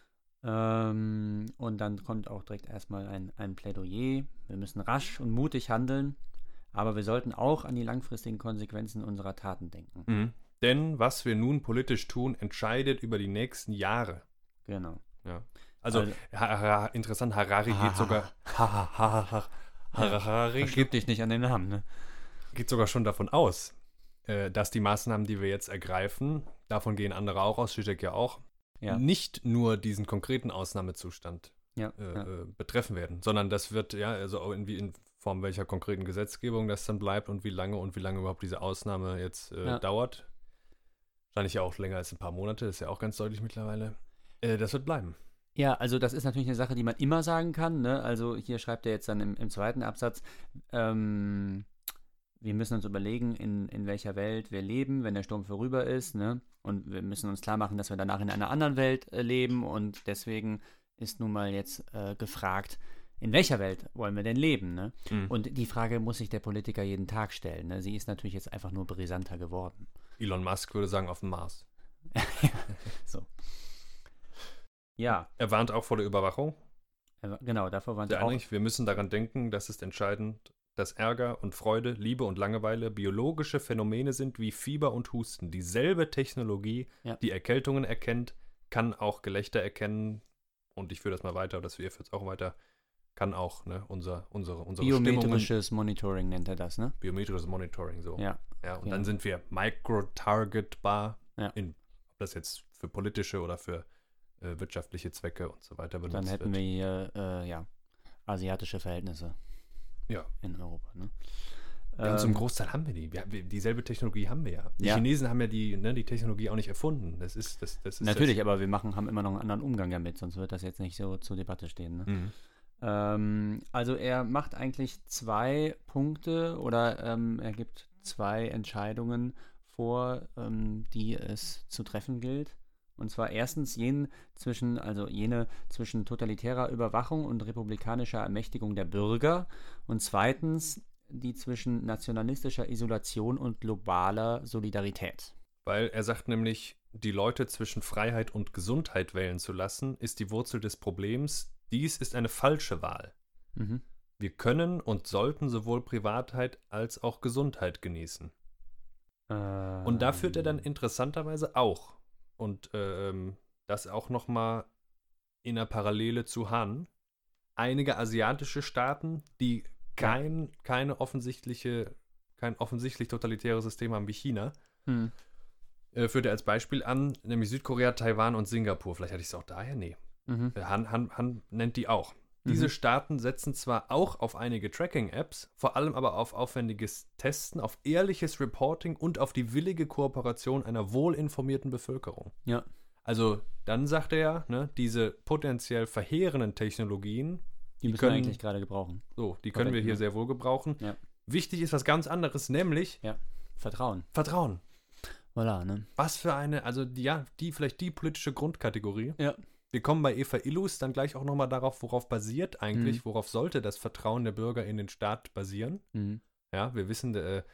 Speaker 1: Und dann kommt auch direkt erstmal ein Plädoyer. Wir müssen rasch und mutig handeln, aber wir sollten auch an die langfristigen Konsequenzen unserer Taten denken.
Speaker 2: Mhm. Denn was wir nun politisch tun, entscheidet über die nächsten Jahre.
Speaker 1: Genau.
Speaker 2: Ja. Also interessant, Harari geht sogar. Harari
Speaker 1: Verschluck dich nicht an den Namen, ne?
Speaker 2: geht sogar schon davon aus, dass die Maßnahmen, die wir jetzt ergreifen, davon gehen andere auch aus, Zizek ja auch,
Speaker 1: Ja.
Speaker 2: nicht nur diesen konkreten Ausnahmezustand
Speaker 1: Ja,
Speaker 2: betreffen werden, sondern das wird ja, also auch in Form welcher konkreten Gesetzgebung das dann bleibt und wie lange überhaupt diese Ausnahme jetzt dauert. Wahrscheinlich ja auch länger als ein paar Monate, ist ja auch ganz deutlich mittlerweile. Das wird bleiben.
Speaker 1: Ja, also das ist natürlich eine Sache, die man immer sagen kann, ne? Also hier schreibt er jetzt dann im zweiten Absatz, wir müssen uns überlegen, in welcher Welt wir leben, wenn der Sturm vorüber ist, ne? Und wir müssen uns klar machen, dass wir danach in einer anderen Welt leben und deswegen ist nun mal jetzt gefragt, in welcher Welt wollen wir denn leben, ne?
Speaker 2: Mhm.
Speaker 1: Und die Frage muss sich der Politiker jeden Tag stellen, ne? Sie ist natürlich jetzt einfach nur brisanter geworden.
Speaker 2: Elon Musk würde sagen, auf dem Mars.
Speaker 1: So. Ja,
Speaker 2: Er warnt auch vor der Überwachung.
Speaker 1: genau, davor waren sie
Speaker 2: Sehr
Speaker 1: auch.
Speaker 2: einig. Wir müssen daran denken, das ist entscheidend, dass Ärger und Freude, Liebe und Langeweile biologische Phänomene sind wie Fieber und Husten. Dieselbe Technologie,
Speaker 1: Ja.
Speaker 2: die Erkältungen erkennt, kann auch Gelächter erkennen. Und ich führe das mal weiter, oder ihr führt es auch weiter, kann auch unsere Stimmungen.
Speaker 1: Biometrisches Monitoring nennt er das, ne?
Speaker 2: Biometrisches Monitoring, so.
Speaker 1: Ja.
Speaker 2: Ja, und
Speaker 1: Ja.
Speaker 2: dann sind wir micro-targetbar,
Speaker 1: Ja.
Speaker 2: ob das jetzt für politische oder für wirtschaftliche Zwecke und so weiter benutzt
Speaker 1: Dann hätten
Speaker 2: wird.
Speaker 1: wir hier, asiatische Verhältnisse
Speaker 2: Ja.
Speaker 1: in Europa, ne?
Speaker 2: Ja, und zum Großteil haben wir die. Dieselbe Technologie haben wir ja. Die
Speaker 1: Ja.
Speaker 2: Chinesen haben ja die Technologie auch nicht erfunden. Das ist
Speaker 1: Natürlich, aber wir haben immer noch einen anderen Umgang damit, sonst wird das jetzt nicht so zur Debatte stehen, ne?
Speaker 2: Mhm.
Speaker 1: Also er macht eigentlich 2 Punkte oder er gibt 2 Entscheidungen vor, die es zu treffen gilt. Und zwar erstens jene zwischen totalitärer Überwachung und republikanischer Ermächtigung der Bürger und zweitens die zwischen nationalistischer Isolation und globaler Solidarität.
Speaker 2: Weil er sagt nämlich, die Leute zwischen Freiheit und Gesundheit wählen zu lassen, ist die Wurzel des Problems. Dies ist eine falsche Wahl.
Speaker 1: Mhm.
Speaker 2: Wir können und sollten sowohl Privatheit als auch Gesundheit genießen. Und da führt er dann interessanterweise auch, und das auch nochmal in der Parallele zu Han, einige asiatische Staaten, die kein offensichtlich totalitäres System haben wie China,
Speaker 1: Hm.
Speaker 2: führt er als Beispiel an, nämlich Südkorea, Taiwan und Singapur. Vielleicht hatte ich es auch daher, nee.
Speaker 1: Mhm.
Speaker 2: Han nennt die auch. Diese Staaten setzen zwar auch auf einige Tracking-Apps, vor allem aber auf aufwendiges Testen, auf ehrliches Reporting und auf die willige Kooperation einer wohlinformierten Bevölkerung.
Speaker 1: Ja.
Speaker 2: Also dann sagt er, diese potenziell verheerenden Technologien,
Speaker 1: Die müssen wir
Speaker 2: können
Speaker 1: eigentlich gerade gebrauchen.
Speaker 2: die können wir hier
Speaker 1: ne?
Speaker 2: sehr wohl gebrauchen.
Speaker 1: Ja.
Speaker 2: Wichtig ist was ganz anderes, nämlich
Speaker 1: Vertrauen.
Speaker 2: Vertrauen.
Speaker 1: Voilà, ne?
Speaker 2: Was für eine, also vielleicht die politische Grundkategorie.
Speaker 1: Ja.
Speaker 2: Wir kommen bei Eva Illus dann gleich auch nochmal darauf, worauf basiert eigentlich, worauf sollte das Vertrauen der Bürger in den Staat basieren.
Speaker 1: Mhm.
Speaker 2: Ja, wir wissen,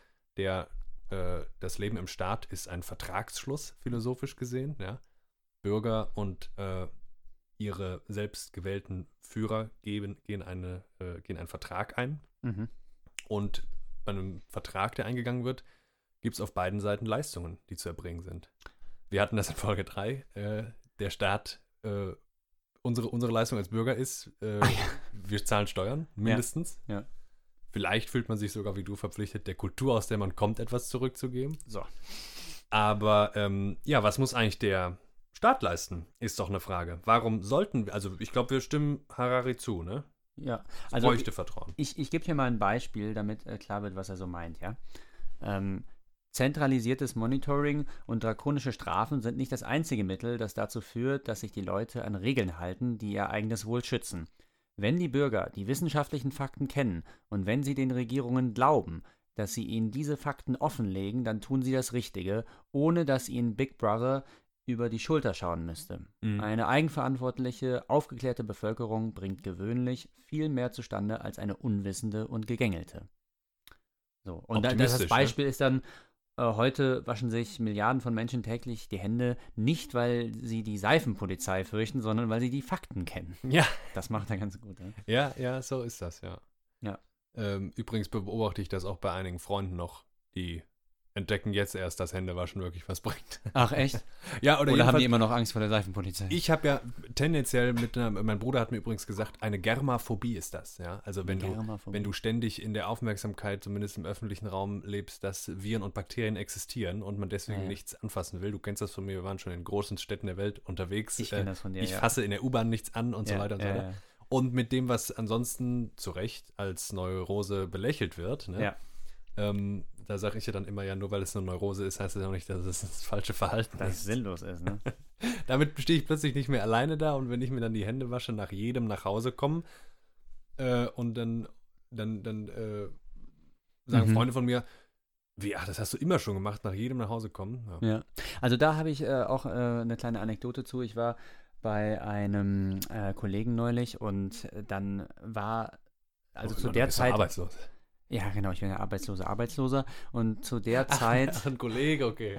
Speaker 2: das Leben im Staat ist ein Vertragsschluss, philosophisch gesehen. Ja? Bürger und ihre selbst gewählten Führer gehen einen Vertrag ein.
Speaker 1: Mhm.
Speaker 2: Und bei einem Vertrag, der eingegangen wird, gibt es auf beiden Seiten Leistungen, die zu erbringen sind. Wir hatten das in Folge 3. Der Staat, unsere Leistung als Bürger ist, wir zahlen Steuern, mindestens.
Speaker 1: Ja.
Speaker 2: Vielleicht fühlt man sich sogar wie du verpflichtet, der Kultur, aus der man kommt, etwas zurückzugeben.
Speaker 1: So.
Speaker 2: Aber was muss eigentlich der Staat leisten, ist doch eine Frage. Warum sollten wir, also ich glaube, wir stimmen Harari zu, ne?
Speaker 1: Ja.
Speaker 2: Es bräuchte Vertrauen.
Speaker 1: Ich gebe hier mal ein Beispiel, damit klar wird, was er so meint, ja. Zentralisiertes Monitoring und drakonische Strafen sind nicht das einzige Mittel, das dazu führt, dass sich die Leute an Regeln halten, die ihr eigenes Wohl schützen. Wenn die Bürger die wissenschaftlichen Fakten kennen und wenn sie den Regierungen glauben, dass sie ihnen diese Fakten offenlegen, dann tun sie das Richtige, ohne dass ihnen Big Brother über die Schulter schauen müsste.
Speaker 2: Mhm.
Speaker 1: Eine eigenverantwortliche, aufgeklärte Bevölkerung bringt gewöhnlich viel mehr zustande als eine unwissende und gegängelte. So. Und das Beispiel ist dann, heute waschen sich Milliarden von Menschen täglich die Hände, nicht weil sie die Seifenpolizei fürchten, sondern weil sie die Fakten kennen.
Speaker 2: Ja.
Speaker 1: Das macht er ganz gut. Ne?
Speaker 2: Ja, so ist das, ja.
Speaker 1: Ja.
Speaker 2: Übrigens beobachte ich das auch bei einigen Freunden noch, die entdecken jetzt erst, dass Händewaschen wirklich was bringt.
Speaker 1: Ach, echt?
Speaker 2: Ja,
Speaker 1: oder haben die immer noch Angst vor der Seifenpolizei?
Speaker 2: Ich habe ja tendenziell mein Bruder hat mir übrigens gesagt, eine Germaphobie ist das, ja. Also wenn du ständig in der Aufmerksamkeit, zumindest im öffentlichen Raum lebst, dass Viren und Bakterien existieren und man deswegen nichts anfassen will. Du kennst das von mir, wir waren schon in großen Städten der Welt unterwegs.
Speaker 1: Ich kenne das von dir,
Speaker 2: Ich fasse in der U-Bahn nichts an und so weiter und so weiter. Und mit dem, was ansonsten zu Recht als Neurose belächelt wird, ne? Da sage ich ja dann immer, nur weil es eine Neurose ist, heißt das ja noch nicht, dass es das falsche Verhalten ist.
Speaker 1: Dass es sinnlos ist, ne?
Speaker 2: Damit stehe ich plötzlich nicht mehr alleine da und wenn ich mir dann die Hände wasche, nach jedem nach Hause kommen und dann sagen Freunde von mir, das hast du immer schon gemacht, nach jedem nach Hause kommen.
Speaker 1: Ja. Also da habe ich auch eine kleine Anekdote zu. Ich war bei einem Kollegen neulich und dann war, zu der Zeit...
Speaker 2: arbeitslos.
Speaker 1: Ja, genau, ich bin ja Arbeitsloser und zu der Zeit...
Speaker 2: Ach, ein Kollege, okay.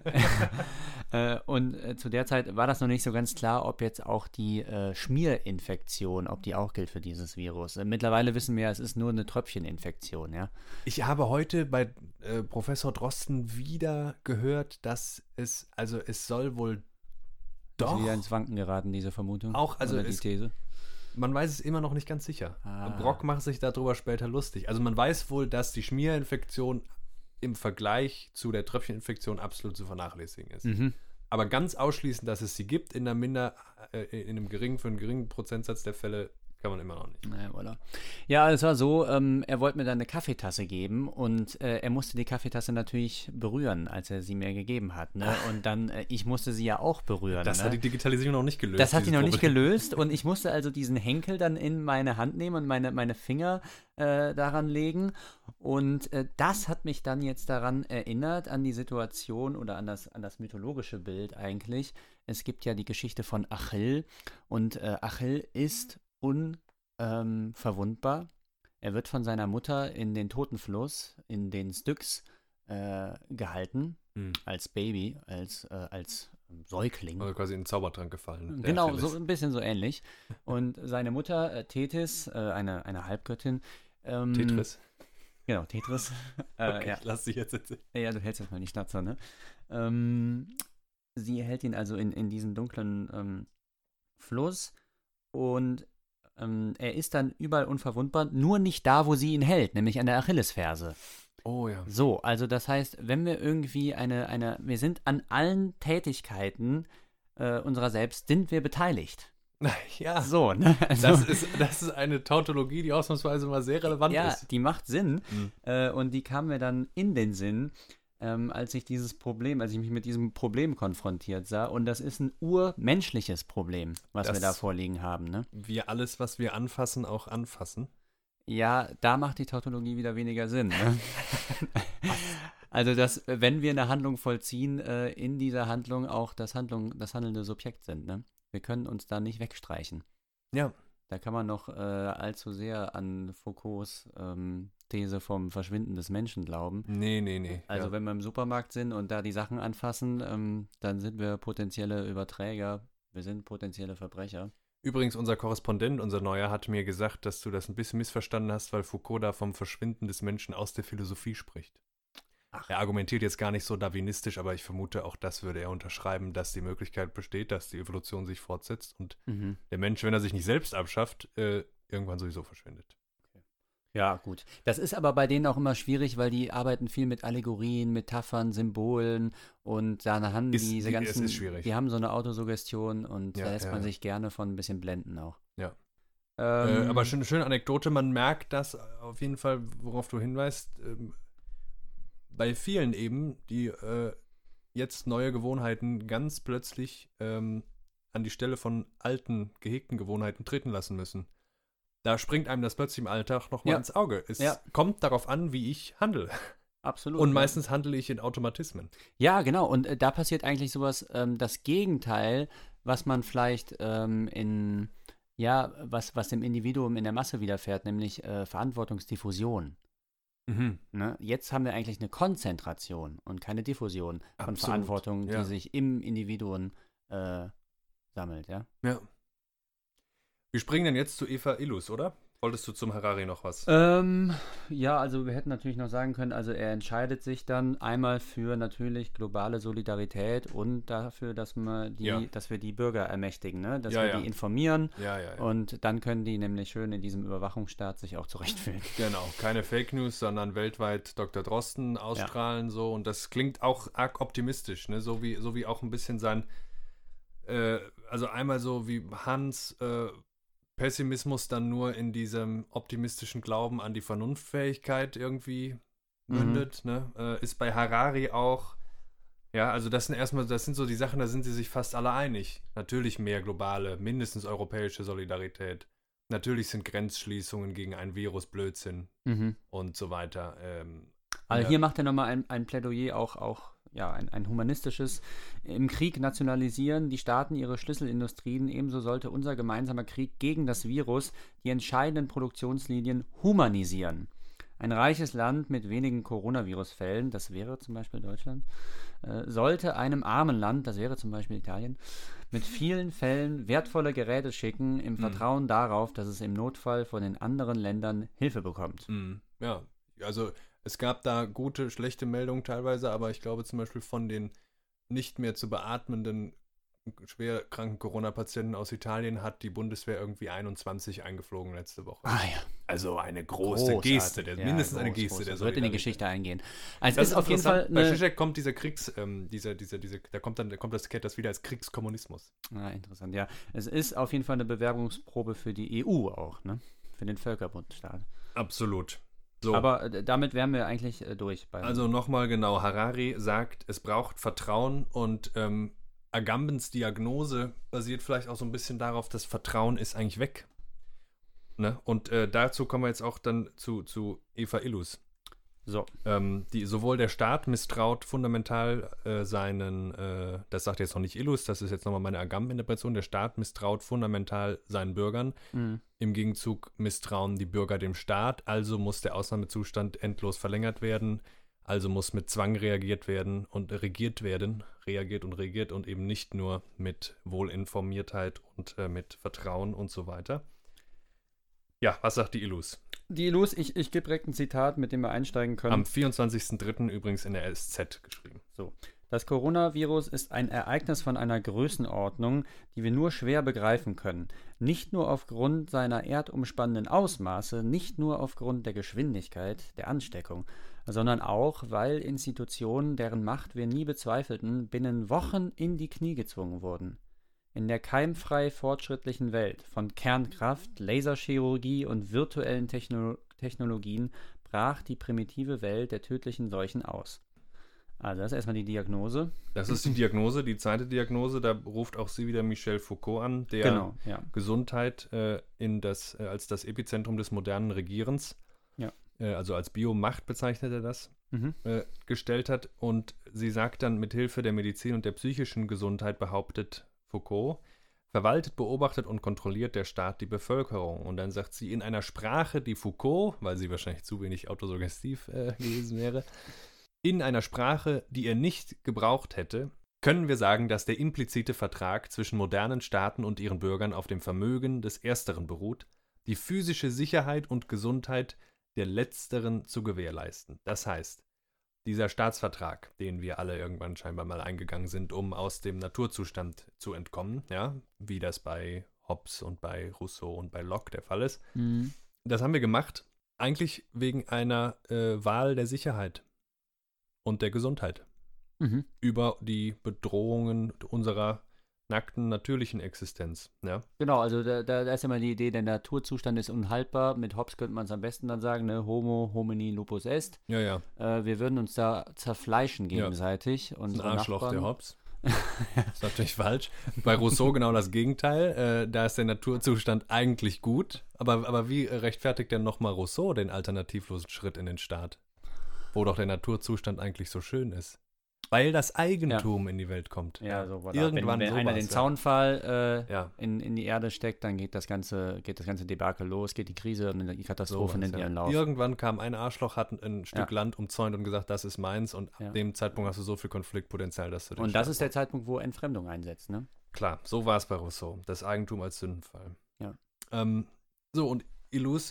Speaker 1: Zu der Zeit war das noch nicht so ganz klar, ob jetzt auch die Schmierinfektion, ob die auch gilt für dieses Virus. Mittlerweile wissen wir ja, es ist nur eine Tröpfcheninfektion, ja.
Speaker 2: Ich habe heute bei Professor Drosten wieder gehört, dass es soll wohl doch...
Speaker 1: Ist wieder ins Wanken geraten, diese Vermutung?
Speaker 2: Auch, also
Speaker 1: die These?
Speaker 2: Man weiß es immer noch nicht ganz sicher. Brock macht sich darüber später lustig. Also man weiß wohl, dass die Schmierinfektion im Vergleich zu der Tröpfcheninfektion absolut zu vernachlässigen ist.
Speaker 1: Mhm.
Speaker 2: Aber ganz ausschließen, dass es sie gibt für einen geringen Prozentsatz der Fälle, kann man immer noch nicht.
Speaker 1: Naja, voilà. Ja, es war so, er wollte mir dann eine Kaffeetasse geben und er musste die Kaffeetasse natürlich berühren, als er sie mir gegeben hat. Ne? Und dann, ich musste sie ja auch berühren.
Speaker 2: Das hat die Digitalisierung noch nicht gelöst.
Speaker 1: Das hat die noch nicht gelöst und ich musste also diesen Henkel dann in meine Hand nehmen und meine Finger daran legen. Und das hat mich dann jetzt daran erinnert, an die Situation oder an das mythologische Bild eigentlich. Es gibt ja die Geschichte von Achill und Achill ist unverwundbar. Er wird von seiner Mutter in den Totenfluss, in den Styx, gehalten, als Baby, als Säugling.
Speaker 2: Also quasi in den Zaubertrank gefallen.
Speaker 1: Genau, so ein bisschen so ähnlich. Und seine Mutter, Tethys, eine Halbgöttin.
Speaker 2: Tetris.
Speaker 1: Genau, Tetris.
Speaker 2: Okay, ich lass dich jetzt erzählen.
Speaker 1: Ja, du hältst jetzt mal die Schnatzer, ne? Sie hält ihn also in diesen dunklen Fluss und er ist dann überall unverwundbar, nur nicht da, wo sie ihn hält, nämlich an der Achillesferse.
Speaker 2: Oh ja.
Speaker 1: So, also das heißt, wenn wir irgendwie wir sind an allen Tätigkeiten unserer selbst, sind wir beteiligt.
Speaker 2: Ja.
Speaker 1: So, ne? Also,
Speaker 2: das ist eine Tautologie, die ausnahmsweise mal sehr relevant ist.
Speaker 1: Ja, die macht Sinn und die kam mir dann in den Sinn, als ich mich mit diesem Problem konfrontiert sah. Und das ist ein urmenschliches Problem, was wir da vorliegen haben. Ne?
Speaker 2: Wir alles, was wir anfassen, auch anfassen.
Speaker 1: Ja, da macht die Tautologie wieder weniger Sinn. Ne? Also, dass, wenn wir eine Handlung vollziehen, in dieser Handlung auch das handelnde Subjekt sind. Ne? Wir können uns da nicht wegstreichen.
Speaker 2: Ja.
Speaker 1: Da kann man noch allzu sehr an Foucaults These vom Verschwinden des Menschen glauben.
Speaker 2: Nee.
Speaker 1: Also, wenn wir im Supermarkt sind und da die Sachen anfassen, dann sind wir potenzielle Überträger. Wir sind potenzielle Verbrecher.
Speaker 2: Übrigens, unser Korrespondent, unser Neuer, hat mir gesagt, dass du das ein bisschen missverstanden hast, weil Foucault da vom Verschwinden des Menschen aus der Philosophie spricht.
Speaker 1: Ach.
Speaker 2: Er argumentiert jetzt gar nicht so darwinistisch, aber ich vermute, auch das würde er unterschreiben, dass die Möglichkeit besteht, dass die Evolution sich fortsetzt und der Mensch, wenn er sich nicht selbst abschafft, irgendwann sowieso verschwindet.
Speaker 1: Ja, gut. Das ist aber bei denen auch immer schwierig, weil die arbeiten viel mit Allegorien, Metaphern, Symbolen und da haben diese ganzen,
Speaker 2: es ist schwierig.
Speaker 1: Die haben so eine Autosuggestion und
Speaker 2: Ja,
Speaker 1: da lässt man
Speaker 2: ja.
Speaker 1: sich gerne von ein bisschen blenden auch.
Speaker 2: Ja.
Speaker 1: Ähm,
Speaker 2: Aber schöne Anekdote, man merkt das auf jeden Fall, worauf du hinweist, bei vielen eben, die jetzt neue Gewohnheiten ganz plötzlich an die Stelle von alten, gehegten Gewohnheiten treten lassen müssen. Da springt einem das plötzlich im Alltag nochmal ins Auge. Es kommt darauf an, wie ich handle.
Speaker 1: Absolut.
Speaker 2: Und meistens handle ich in Automatismen.
Speaker 1: Ja, genau. Und da passiert eigentlich sowas, das Gegenteil, was man vielleicht was dem Individuum in der Masse widerfährt, nämlich Verantwortungsdiffusion. Ne? Jetzt haben wir eigentlich eine Konzentration und keine Diffusion von
Speaker 2: Absolut.
Speaker 1: Verantwortung, die sich im Individuum sammelt, ja?
Speaker 2: Ja. Wir springen dann jetzt zu Eva Illus, oder? Wolltest du zum Harari noch was?
Speaker 1: Ja, also wir hätten natürlich noch sagen können, also er entscheidet sich dann einmal für natürlich globale Solidarität und dafür, dass wir die Bürger ermächtigen, ne? Dass wir die informieren und dann können die nämlich schön in diesem Überwachungsstaat sich auch zurechtfühlen.
Speaker 2: Genau, keine Fake News, sondern weltweit Dr. Drosten ausstrahlen so und das klingt auch arg optimistisch, ne? So wie auch ein bisschen sein, also einmal so wie Hans Pessimismus dann nur in diesem optimistischen Glauben an die Vernunftfähigkeit irgendwie mündet, ne? Ist bei Harari auch, ja, also das sind so die Sachen, da sind sie sich fast alle einig. Natürlich mehr globale, mindestens europäische Solidarität. Natürlich sind Grenzschließungen gegen ein Virus Blödsinn und so weiter.
Speaker 1: Also hier macht er nochmal ein Plädoyer auch ein humanistisches. Im Krieg nationalisieren die Staaten ihre Schlüsselindustrien, ebenso sollte unser gemeinsamer Krieg gegen das Virus die entscheidenden Produktionslinien humanisieren. Ein reiches Land mit wenigen Coronavirus-Fällen, das wäre zum Beispiel Deutschland, sollte einem armen Land, das wäre zum Beispiel Italien, mit vielen Fällen wertvolle Geräte schicken, im Vertrauen darauf, dass es im Notfall von den anderen Ländern Hilfe bekommt.
Speaker 2: Ja, also es gab da gute, schlechte Meldungen teilweise, aber ich glaube zum Beispiel von den nicht mehr zu beatmenden, schwer kranken Corona-Patienten aus Italien hat die Bundeswehr irgendwie 21 eingeflogen letzte Woche.
Speaker 1: Ah ja.
Speaker 2: Also eine große Geste, mindestens eine Geste der
Speaker 1: Solidarität. Wird in die Geschichte eingehen. Also
Speaker 2: das
Speaker 1: ist auf jeden Fall
Speaker 2: bei Zizek kommt dieser da kommt das kennt das wieder als Kriegskommunismus.
Speaker 1: Interessant, ja. Es ist auf jeden Fall eine Bewerbungsprobe für die EU auch, ne? Für den Völkerbundstaat.
Speaker 2: Absolut. So.
Speaker 1: Aber damit wären wir eigentlich durch.
Speaker 2: Also nochmal genau, Harari sagt, es braucht Vertrauen und Agambens Diagnose basiert vielleicht auch so ein bisschen darauf, dass Vertrauen ist eigentlich weg. Ne? Und dazu kommen wir jetzt auch dann zu Eva Illus.
Speaker 1: So.
Speaker 2: Sowohl der Staat misstraut fundamental das sagt jetzt noch nicht Illus, das ist jetzt nochmal meine Agamben-Interpretation, der Staat misstraut fundamental seinen Bürgern. Im Gegenzug misstrauen die Bürger dem Staat, also muss der Ausnahmezustand endlos verlängert werden, also muss mit Zwang reagiert und regiert und eben nicht nur mit Wohlinformiertheit und mit Vertrauen und so weiter. Ja, was sagt die Illus?
Speaker 1: Die Illus, ich gebe direkt ein Zitat, mit dem wir einsteigen können.
Speaker 2: Am 24.03. übrigens in der SZ geschrieben.
Speaker 1: So. Das Coronavirus ist ein Ereignis von einer Größenordnung, die wir nur schwer begreifen können. Nicht nur aufgrund seiner erdumspannenden Ausmaße, nicht nur aufgrund der Geschwindigkeit der Ansteckung, sondern auch, weil Institutionen, deren Macht wir nie bezweifelten, binnen Wochen in die Knie gezwungen wurden. In der keimfrei fortschrittlichen Welt von Kernkraft, Laserchirurgie und virtuellen Technologien brach die primitive Welt der tödlichen Seuchen aus. Also das ist erstmal die Diagnose.
Speaker 2: Das ist die Diagnose, die zweite Diagnose, da ruft auch sie wieder Michel Foucault an, der
Speaker 1: Genau, ja.
Speaker 2: Gesundheit als das Epizentrum des modernen Regierens,
Speaker 1: Ja.
Speaker 2: Also als Biomacht bezeichnet er das,
Speaker 1: Mhm.
Speaker 2: gestellt hat. Und sie sagt dann, mit Hilfe der Medizin und der psychischen Gesundheit, behauptet Foucault, verwaltet, beobachtet und kontrolliert der Staat die Bevölkerung. Und dann sagt sie in einer Sprache, die Foucault, weil sie wahrscheinlich zu wenig autosuggestiv gewesen wäre, in einer Sprache, die er nicht gebraucht hätte, können wir sagen, dass der implizite Vertrag zwischen modernen Staaten und ihren Bürgern auf dem Vermögen des Ersteren beruht, die physische Sicherheit und Gesundheit der Letzteren zu gewährleisten. Das heißt, dieser Staatsvertrag, den wir alle irgendwann scheinbar mal eingegangen sind, um aus dem Naturzustand zu entkommen, ja, wie das bei Hobbes und bei Rousseau und bei Locke der Fall ist,
Speaker 1: Mhm.
Speaker 2: das haben wir gemacht, eigentlich wegen einer Wahl der Sicherheit und der Gesundheit
Speaker 1: Mhm.
Speaker 2: über die Bedrohungen unserer nackten, natürlichen Existenz. Ja?
Speaker 1: Genau, also da ist immer die Idee, der Naturzustand ist unhaltbar. Mit Hobbes könnte man es am besten dann sagen, ne? Homo homini lupus est.
Speaker 2: Ja, ja.
Speaker 1: Wir würden uns da zerfleischen
Speaker 2: Ja.
Speaker 1: gegenseitig.
Speaker 2: Ein
Speaker 1: Unsere
Speaker 2: Arschloch,
Speaker 1: Nachbarn.
Speaker 2: der Hobbes. Das ist natürlich falsch. Bei Rousseau genau das Gegenteil. Da ist der Naturzustand eigentlich gut. Aber wie rechtfertigt denn nochmal Rousseau den alternativlosen Schritt in den Staat? Wo doch der Naturzustand eigentlich so schön ist. Weil das Eigentum in die Welt kommt.
Speaker 1: Ja, so voilà.
Speaker 2: Irgendwann
Speaker 1: wenn einer
Speaker 2: sowas,
Speaker 1: den Zaunpfahl
Speaker 2: Ja.
Speaker 1: in die Erde steckt, dann geht das ganze Debakel los, geht die Krise und die Katastrophe
Speaker 2: Sowas,
Speaker 1: nimmt
Speaker 2: ja.
Speaker 1: ihren Lauf.
Speaker 2: Irgendwann kam ein Arschloch, hat ein Stück
Speaker 1: Ja.
Speaker 2: Land umzäunt und gesagt, das ist meins. Und
Speaker 1: Ja.
Speaker 2: ab dem Zeitpunkt hast du so viel Konfliktpotenzial, dass du den
Speaker 1: Und das
Speaker 2: Staat
Speaker 1: ist der
Speaker 2: brauchst.
Speaker 1: Zeitpunkt, wo Entfremdung einsetzt, ne?
Speaker 2: Klar, so war es bei Rousseau. Das Eigentum als Sündenfall.
Speaker 1: Ja.
Speaker 2: So, und Illus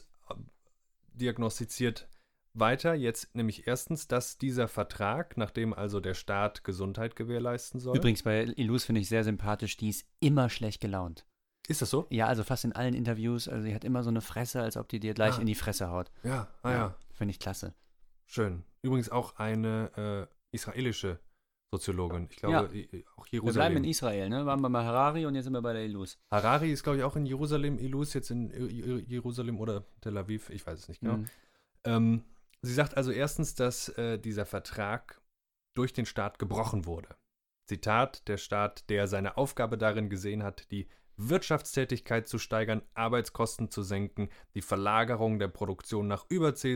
Speaker 2: diagnostiziert weiter, jetzt nämlich erstens, dass dieser Vertrag, nachdem also der Staat Gesundheit gewährleisten soll.
Speaker 1: Übrigens, bei Ilus finde ich sehr sympathisch, die ist immer schlecht gelaunt.
Speaker 2: Ist das so?
Speaker 1: Ja, also fast in allen Interviews, also sie hat immer so eine Fresse, als ob die dir gleich
Speaker 2: Ah.
Speaker 1: in die Fresse haut.
Speaker 2: Ja, ja.
Speaker 1: Finde ich klasse.
Speaker 2: Schön. Übrigens auch eine israelische Soziologin. Ich glaube, auch
Speaker 1: Wir bleiben
Speaker 2: Jerusalem.
Speaker 1: in Israel, ne? Waren wir bei Harari und jetzt sind wir bei der Ilus.
Speaker 2: Harari ist, glaube ich, auch in Jerusalem. Illus jetzt in Jerusalem oder Tel Aviv. Ich weiß es nicht genau.
Speaker 1: Mhm.
Speaker 2: Sie sagt also erstens, dass dieser Vertrag durch den Staat gebrochen wurde. Zitat, der Staat, der seine Aufgabe darin gesehen hat, die Wirtschaftstätigkeit zu steigern, Arbeitskosten zu senken, die Verlagerung der Produktion nach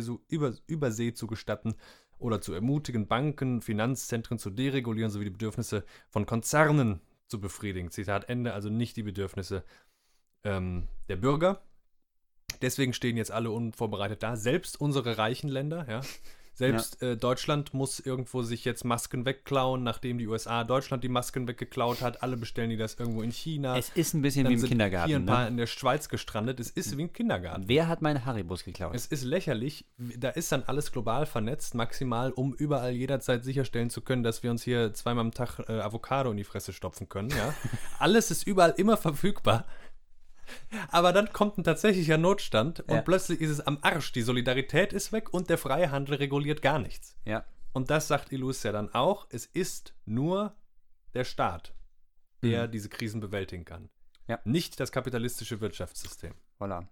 Speaker 2: Übersee zu gestatten oder zu ermutigen, Banken, Finanzzentren zu deregulieren sowie die Bedürfnisse von Konzernen zu befriedigen. Zitat Ende, also nicht die Bedürfnisse der Bürger. Deswegen stehen jetzt alle unvorbereitet da. Selbst unsere reichen Länder, ja. Selbst Deutschland muss irgendwo sich jetzt Masken wegklauen, nachdem die USA Deutschland die Masken weggeklaut hat. Alle bestellen die das irgendwo in China.
Speaker 1: Es ist ein bisschen
Speaker 2: Dann
Speaker 1: wie im
Speaker 2: sind
Speaker 1: Kindergarten.
Speaker 2: hier ein paar
Speaker 1: Ne?
Speaker 2: in der Schweiz gestrandet. Es ist wie im Kindergarten.
Speaker 1: Wer hat meine Haribos geklaut?
Speaker 2: Es ist lächerlich. Da ist dann alles global vernetzt, maximal, um überall jederzeit sicherstellen zu können, dass wir uns hier zweimal am Tag Avocado in die Fresse stopfen können. Ja? Alles ist überall immer verfügbar. Aber dann kommt ein tatsächlicher Notstand und plötzlich ist es am Arsch. Die Solidarität ist weg und der freie Handel reguliert gar nichts.
Speaker 1: Ja.
Speaker 2: Und das sagt Illus ja dann auch. Es ist nur der Staat, der diese Krisen bewältigen kann.
Speaker 1: Ja.
Speaker 2: Nicht das kapitalistische Wirtschaftssystem.
Speaker 1: Voilà.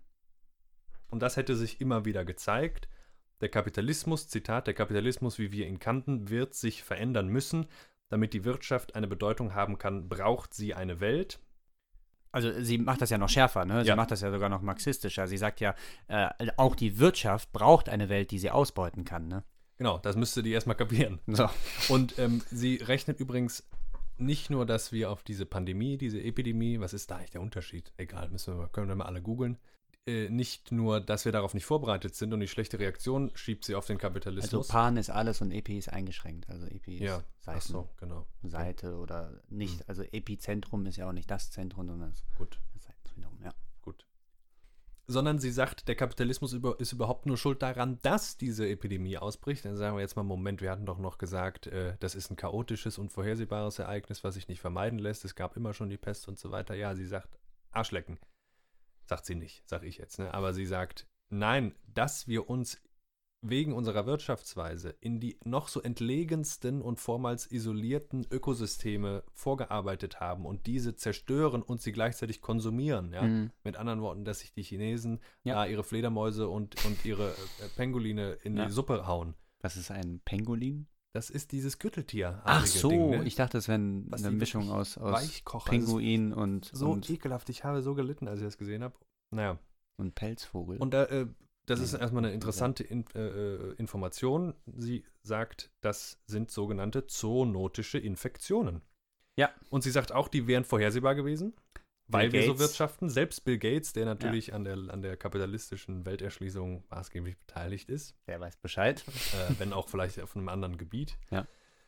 Speaker 2: Und das hätte sich immer wieder gezeigt. Der Kapitalismus, Zitat, der Kapitalismus, wie wir ihn kannten, wird sich verändern müssen. Damit die Wirtschaft eine Bedeutung haben kann, braucht sie eine Welt.
Speaker 1: Also sie macht das ja noch schärfer, ne? Sie macht das ja sogar noch marxistischer. Sie sagt ja, auch die Wirtschaft braucht eine Welt, die sie ausbeuten kann, ne?
Speaker 2: Genau, das müsste die erstmal kapieren.
Speaker 1: So.
Speaker 2: Und sie rechnet übrigens nicht nur, dass wir auf diese Pandemie, diese Epidemie, was ist da eigentlich der Unterschied? Egal, können wir mal alle googeln. Nicht nur, dass wir darauf nicht vorbereitet sind und die schlechte Reaktion schiebt sie auf den Kapitalismus.
Speaker 1: Also Pan ist alles und Epi ist eingeschränkt. Also Epi ist
Speaker 2: ach so, genau.
Speaker 1: Seite oder nicht. Also Epizentrum ist ja auch nicht das Zentrum, sondern das Seiten wiederum, ja.
Speaker 2: Gut. Sondern sie sagt, der Kapitalismus ist überhaupt nur schuld daran, dass diese Epidemie ausbricht. Dann sagen wir jetzt mal, Moment, wir hatten doch noch gesagt, das ist ein chaotisches, unvorhersehbares Ereignis, was sich nicht vermeiden lässt. Es gab immer schon die Pest und so weiter. Ja, sie sagt, Arschlecken. Sagt sie nicht, sag ich jetzt. Ne? Aber sie sagt, nein, dass wir uns wegen unserer Wirtschaftsweise in die noch so entlegensten und vormals isolierten Ökosysteme vorgearbeitet haben und diese zerstören und sie gleichzeitig konsumieren. Ja? Mit anderen Worten, dass sich die Chinesen da ihre Fledermäuse und ihre Penguline in die Suppe hauen.
Speaker 1: Was ist ein Pangolin?
Speaker 2: Das ist dieses Gürteltier.
Speaker 1: Ach so,
Speaker 2: Ding, ne?
Speaker 1: ich dachte, es wäre
Speaker 2: Was
Speaker 1: eine
Speaker 2: die
Speaker 1: Mischung
Speaker 2: wirklich
Speaker 1: aus
Speaker 2: Weichkocher.
Speaker 1: Pinguin und
Speaker 2: So ekelhaft. Ich habe so gelitten, als ich das gesehen habe. Naja.
Speaker 1: und Pelzvogel.
Speaker 2: Und das ist erstmal eine interessante Information. Sie sagt, das sind sogenannte zoonotische Infektionen.
Speaker 1: Ja.
Speaker 2: Und sie sagt auch, die wären vorhersehbar gewesen, weil wir so wirtschaften. Selbst Bill Gates, der natürlich an der kapitalistischen Welterschließung maßgeblich beteiligt ist.
Speaker 1: Der weiß Bescheid.
Speaker 2: Wenn auch vielleicht auf einem anderen Gebiet.
Speaker 1: Ja.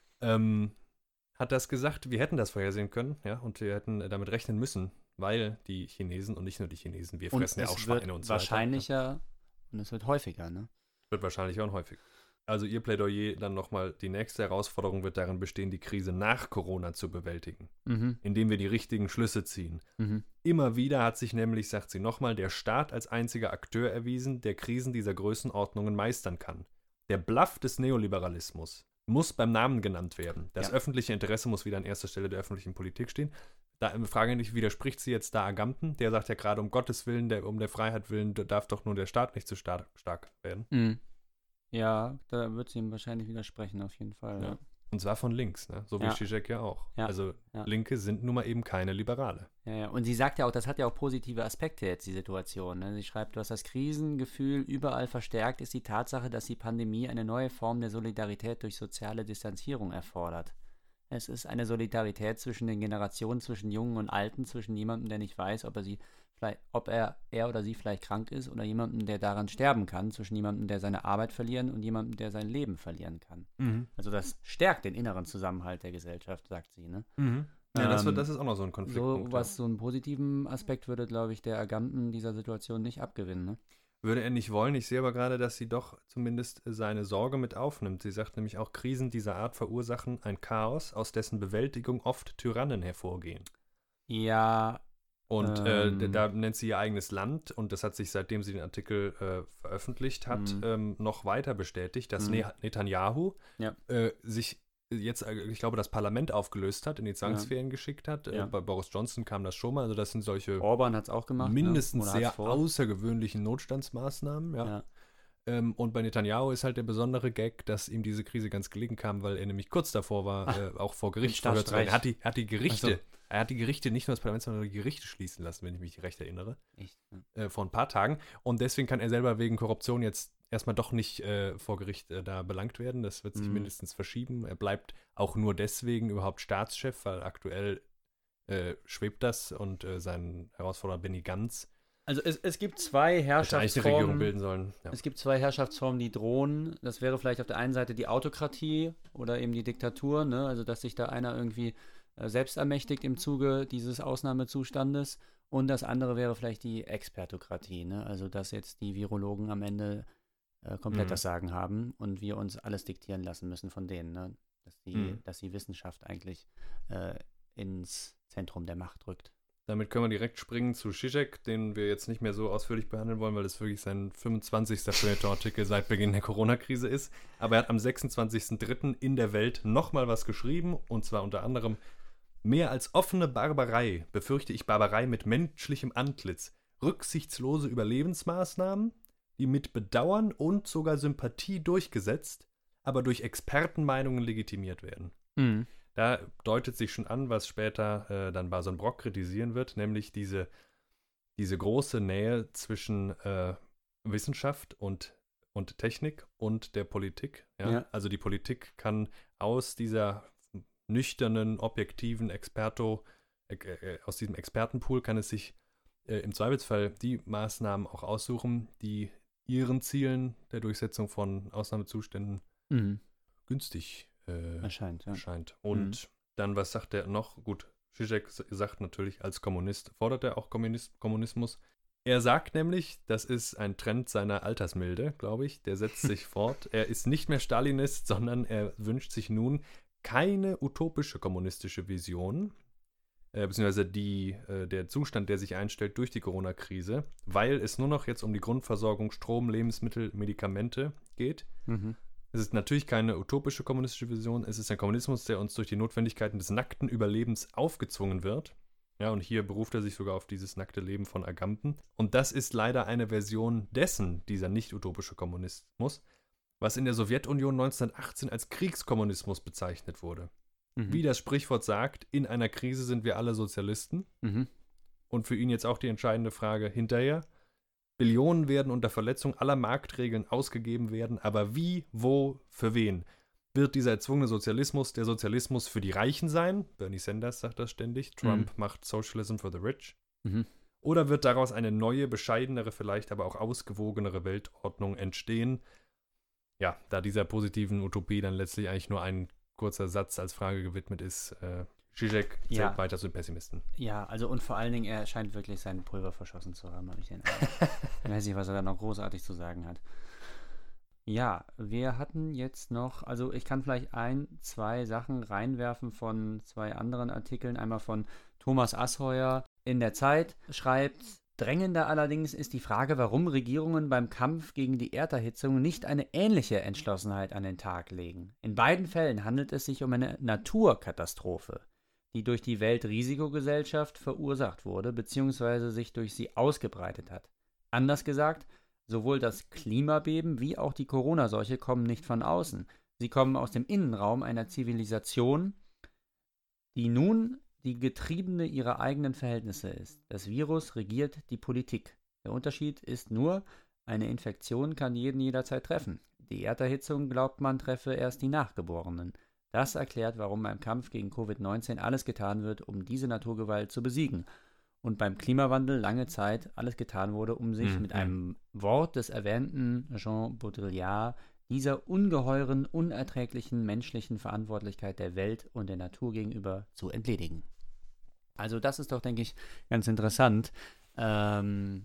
Speaker 2: Hat das gesagt, wir hätten das vorhersehen können, ja, und wir hätten damit rechnen müssen, weil die Chinesen und nicht nur die Chinesen, wir fressen ja auch Schweine und so weiter.
Speaker 1: Wahrscheinlicher und es wird häufiger, ne?
Speaker 2: Wird wahrscheinlicher und häufiger. Also ihr Plädoyer dann nochmal, die nächste Herausforderung wird darin bestehen, die Krise nach Corona zu bewältigen, indem wir die richtigen Schlüsse ziehen. Immer wieder hat sich nämlich, sagt sie nochmal, der Staat als einziger Akteur erwiesen, der Krisen dieser Größenordnungen meistern kann. Der Bluff des Neoliberalismus muss beim Namen genannt werden. Das öffentliche Interesse muss wieder an erster Stelle der öffentlichen Politik stehen. Da frage ich, widerspricht sie jetzt da Agamben? Der sagt ja gerade, um Gottes Willen, um der Freiheit willen, darf doch nur der Staat nicht zu stark werden.
Speaker 1: Ja, da wird sie ihm wahrscheinlich widersprechen, auf jeden Fall. Ja.
Speaker 2: Und zwar von links, ne? So wie Zizek ja auch.
Speaker 1: Ja.
Speaker 2: Also Linke sind nun mal eben keine Liberale.
Speaker 1: Ja. Und sie sagt ja auch, das hat ja auch positive Aspekte jetzt, die Situation. Ne? Sie schreibt, was das Krisengefühl überall verstärkt, ist die Tatsache, dass die Pandemie eine neue Form der Solidarität durch soziale Distanzierung erfordert. Es ist eine Solidarität zwischen den Generationen, zwischen Jungen und Alten, zwischen jemandem, der nicht weiß, ob er oder sie vielleicht krank ist, oder jemandem, der daran sterben kann, zwischen jemandem, der seine Arbeit verlieren und jemandem, der sein Leben verlieren kann. Also das stärkt den inneren Zusammenhalt der Gesellschaft, sagt sie, ne?
Speaker 2: Ja, das ist auch noch so ein Konfliktpunkt.
Speaker 1: So einen positiven Aspekt würde, glaube ich, der Agamben dieser Situation nicht abgewinnen, ne?
Speaker 2: Würde er nicht wollen. Ich sehe aber gerade, dass sie doch zumindest seine Sorge mit aufnimmt. Sie sagt nämlich auch, Krisen dieser Art verursachen ein Chaos, aus dessen Bewältigung oft Tyrannen hervorgehen.
Speaker 1: Ja.
Speaker 2: Und da nennt sie ihr eigenes Land, und das hat sich, seitdem sie den Artikel veröffentlicht hat, noch weiter bestätigt, dass Netanyahu sich jetzt, ich glaube, das Parlament aufgelöst hat, in die Zwangsferien geschickt hat. Bei Boris Johnson kam das schon mal. Also das sind solche
Speaker 1: Orban hat es auch gemacht,
Speaker 2: mindestens sehr außergewöhnlichen Notstandsmaßnahmen. Ja. Und bei Netanyahu ist halt der besondere Gag, dass ihm diese Krise ganz gelegen kam, weil er nämlich kurz davor war, auch vor Gericht verhört zu werden. Er hat die Gerichte, nicht nur das Parlament, sondern die Gerichte schließen lassen, wenn ich mich recht erinnere.
Speaker 1: Echt?
Speaker 2: Vor ein paar Tagen. Und deswegen kann er selber wegen Korruption jetzt erstmal doch nicht vor Gericht da belangt werden. Das wird sich mindestens verschieben. Er bleibt auch nur deswegen überhaupt Staatschef, weil aktuell schwebt das, und sein Herausforderer Benny Gantz.
Speaker 1: Also es gibt zwei Herrschaftsformen.
Speaker 2: Eine Regierung bilden sollen. Ja.
Speaker 1: Es gibt zwei Herrschaftsformen, die drohen. Das wäre vielleicht auf der einen Seite die Autokratie oder eben die Diktatur, ne? Also dass sich da einer irgendwie selbst ermächtigt im Zuge dieses Ausnahmezustandes. Und das andere wäre vielleicht die Expertokratie, ne? Also dass jetzt die Virologen am Ende komplett das Sagen haben und wir uns alles diktieren lassen müssen von denen, ne? Dass die Wissenschaft eigentlich ins Zentrum der Macht rückt.
Speaker 2: Damit können wir direkt springen zu Zizek, den wir jetzt nicht mehr so ausführlich behandeln wollen, weil das wirklich sein 25. Feuilleton-Artikel seit Beginn der Corona-Krise ist. Aber er hat am 26.03. in der Welt nochmal was geschrieben, und zwar unter anderem: Mehr als offene Barbarei befürchte ich Barbarei mit menschlichem Antlitz, rücksichtslose Überlebensmaßnahmen, die mit Bedauern und sogar Sympathie durchgesetzt, aber durch Expertenmeinungen legitimiert werden. Da deutet sich schon an, was später dann Bason Brock kritisieren wird, nämlich diese große Nähe zwischen Wissenschaft und Technik und der Politik. Ja? Also die Politik kann aus dieser nüchternen, objektiven aus diesem Expertenpool kann es sich im Zweifelsfall die Maßnahmen auch aussuchen, die ihren Zielen der Durchsetzung von Ausnahmezuständen günstig erscheint. Und dann, was sagt er noch? Gut, Zizek sagt natürlich, als Kommunist fordert er auch Kommunismus. Er sagt nämlich, das ist ein Trend seiner Altersmilde, glaube ich, der setzt sich fort. Er ist nicht mehr Stalinist, sondern er wünscht sich nun keine utopische kommunistische Vision, beziehungsweise der Zustand, der sich einstellt durch die Corona-Krise, weil es nur noch jetzt um die Grundversorgung Strom, Lebensmittel, Medikamente geht. Es ist natürlich keine utopische kommunistische Vision, es ist ein Kommunismus, der uns durch die Notwendigkeiten des nackten Überlebens aufgezwungen wird. Ja, und hier beruft er sich sogar auf dieses nackte Leben von Agamben. Und das ist leider eine Version dessen, dieser nicht-utopische Kommunismus, was in der Sowjetunion 1918 als Kriegskommunismus bezeichnet wurde. Wie das Sprichwort sagt, in einer Krise sind wir alle Sozialisten. Und für ihn jetzt auch die entscheidende Frage hinterher. Billionen werden unter Verletzung aller Marktregeln ausgegeben werden, aber wie, wo, für wen? Wird dieser erzwungene Sozialismus der Sozialismus für die Reichen sein? Bernie Sanders sagt das ständig. Trump macht Socialism for the Rich. Oder wird daraus eine neue, bescheidenere, vielleicht aber auch ausgewogenere Weltordnung entstehen? Ja, da dieser positiven Utopie dann letztlich eigentlich nur ein kurzer Satz als Frage gewidmet ist, Zizek zählt weiter zu den Pessimisten.
Speaker 1: Ja, also und vor allen Dingen, er scheint wirklich sein Pulver verschossen zu haben, habe ich den Eindruck. Ich weiß nicht, was er da noch großartig zu sagen hat. Ja, wir hatten jetzt noch, also ich kann vielleicht 2 Sachen reinwerfen von 2 anderen Artikeln. Einmal von Thomas Asheuer in der Zeit schreibt: Drängender allerdings ist die Frage, warum Regierungen beim Kampf gegen die Erderhitzung nicht eine ähnliche Entschlossenheit an den Tag legen. In beiden Fällen handelt es sich um eine Naturkatastrophe, die durch die Weltrisikogesellschaft verursacht wurde bzw. sich durch sie ausgebreitet hat. Anders gesagt, sowohl das Klimabeben wie auch die Corona-Seuche kommen nicht von außen. Sie kommen aus dem Innenraum einer Zivilisation, die nun die Getriebene ihrer eigenen Verhältnisse ist. Das Virus regiert die Politik. Der Unterschied ist nur, eine Infektion kann jeden jederzeit treffen. Die Erderhitzung, glaubt man, treffe erst die Nachgeborenen. Das erklärt, warum beim Kampf gegen Covid-19 alles getan wird, um diese Naturgewalt zu besiegen. Und beim Klimawandel lange Zeit alles getan wurde, um sich mit einem Wort des erwähnten Jean Baudrillard dieser ungeheuren, unerträglichen menschlichen Verantwortlichkeit der Welt und der Natur gegenüber zu entledigen. Also das ist doch, denke ich, ganz interessant. Oder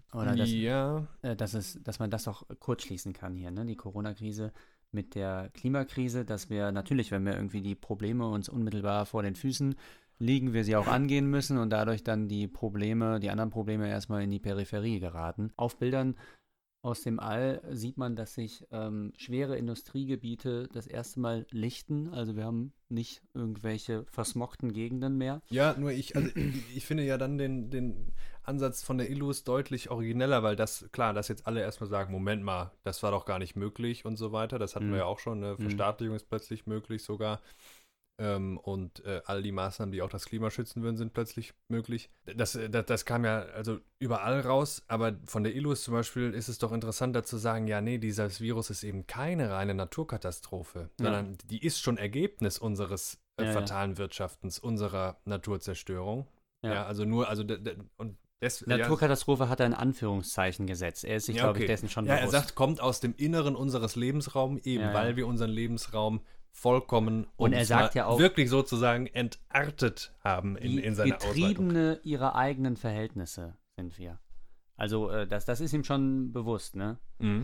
Speaker 1: dass man das doch kurz schließen kann hier, ne? Die Corona-Krise mit der Klimakrise, dass wir natürlich, wenn wir irgendwie die Probleme uns unmittelbar vor den Füßen liegen, wir sie auch angehen müssen und dadurch dann die anderen Probleme erstmal in die Peripherie geraten. Auf Bildern aus dem All sieht man, dass sich schwere Industriegebiete das erste Mal lichten. Also wir haben nicht irgendwelche versmogten Gegenden mehr.
Speaker 2: Ja, nur ich finde ja dann den Ansatz von der Illus deutlich origineller, weil das jetzt alle erstmal sagen, Moment mal, das war doch gar nicht möglich und so weiter. Das hatten wir ja auch schon, eine Verstaatlichung ist plötzlich möglich sogar. Und all die Maßnahmen, die auch das Klima schützen würden, sind plötzlich möglich. Das kam ja also überall raus, aber von der Illus zum Beispiel ist es doch interessanter zu sagen, ja, nee, dieses Virus ist eben keine reine Naturkatastrophe, sondern die ist schon Ergebnis unseres fatalen Wirtschaftens, unserer Naturzerstörung. Ja, also
Speaker 1: Naturkatastrophe hat er in Anführungszeichen gesetzt. Er ist sich, glaube ich, dessen schon bewusst.
Speaker 2: Ja, er sagt, kommt aus dem Inneren unseres Lebensraums, weil wir unseren Lebensraum vollkommen
Speaker 1: und er sagt ja auch,
Speaker 2: wirklich sozusagen entartet haben in seiner Ausweitung.
Speaker 1: Getriebene ihrer eigenen Verhältnisse sind wir. Also das ist ihm schon bewusst, ne?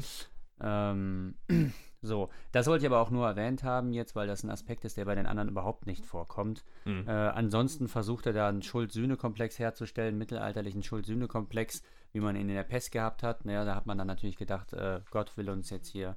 Speaker 1: So, das wollte ich aber auch nur erwähnt haben jetzt, weil das ein Aspekt ist, der bei den anderen überhaupt nicht vorkommt. Ansonsten versucht er da einen Schuld-Sühne-Komplex herzustellen, einen mittelalterlichen Schuld-Sühne-Komplex, wie man ihn in der Pest gehabt hat. Naja, da hat man dann natürlich gedacht, Gott will uns jetzt hier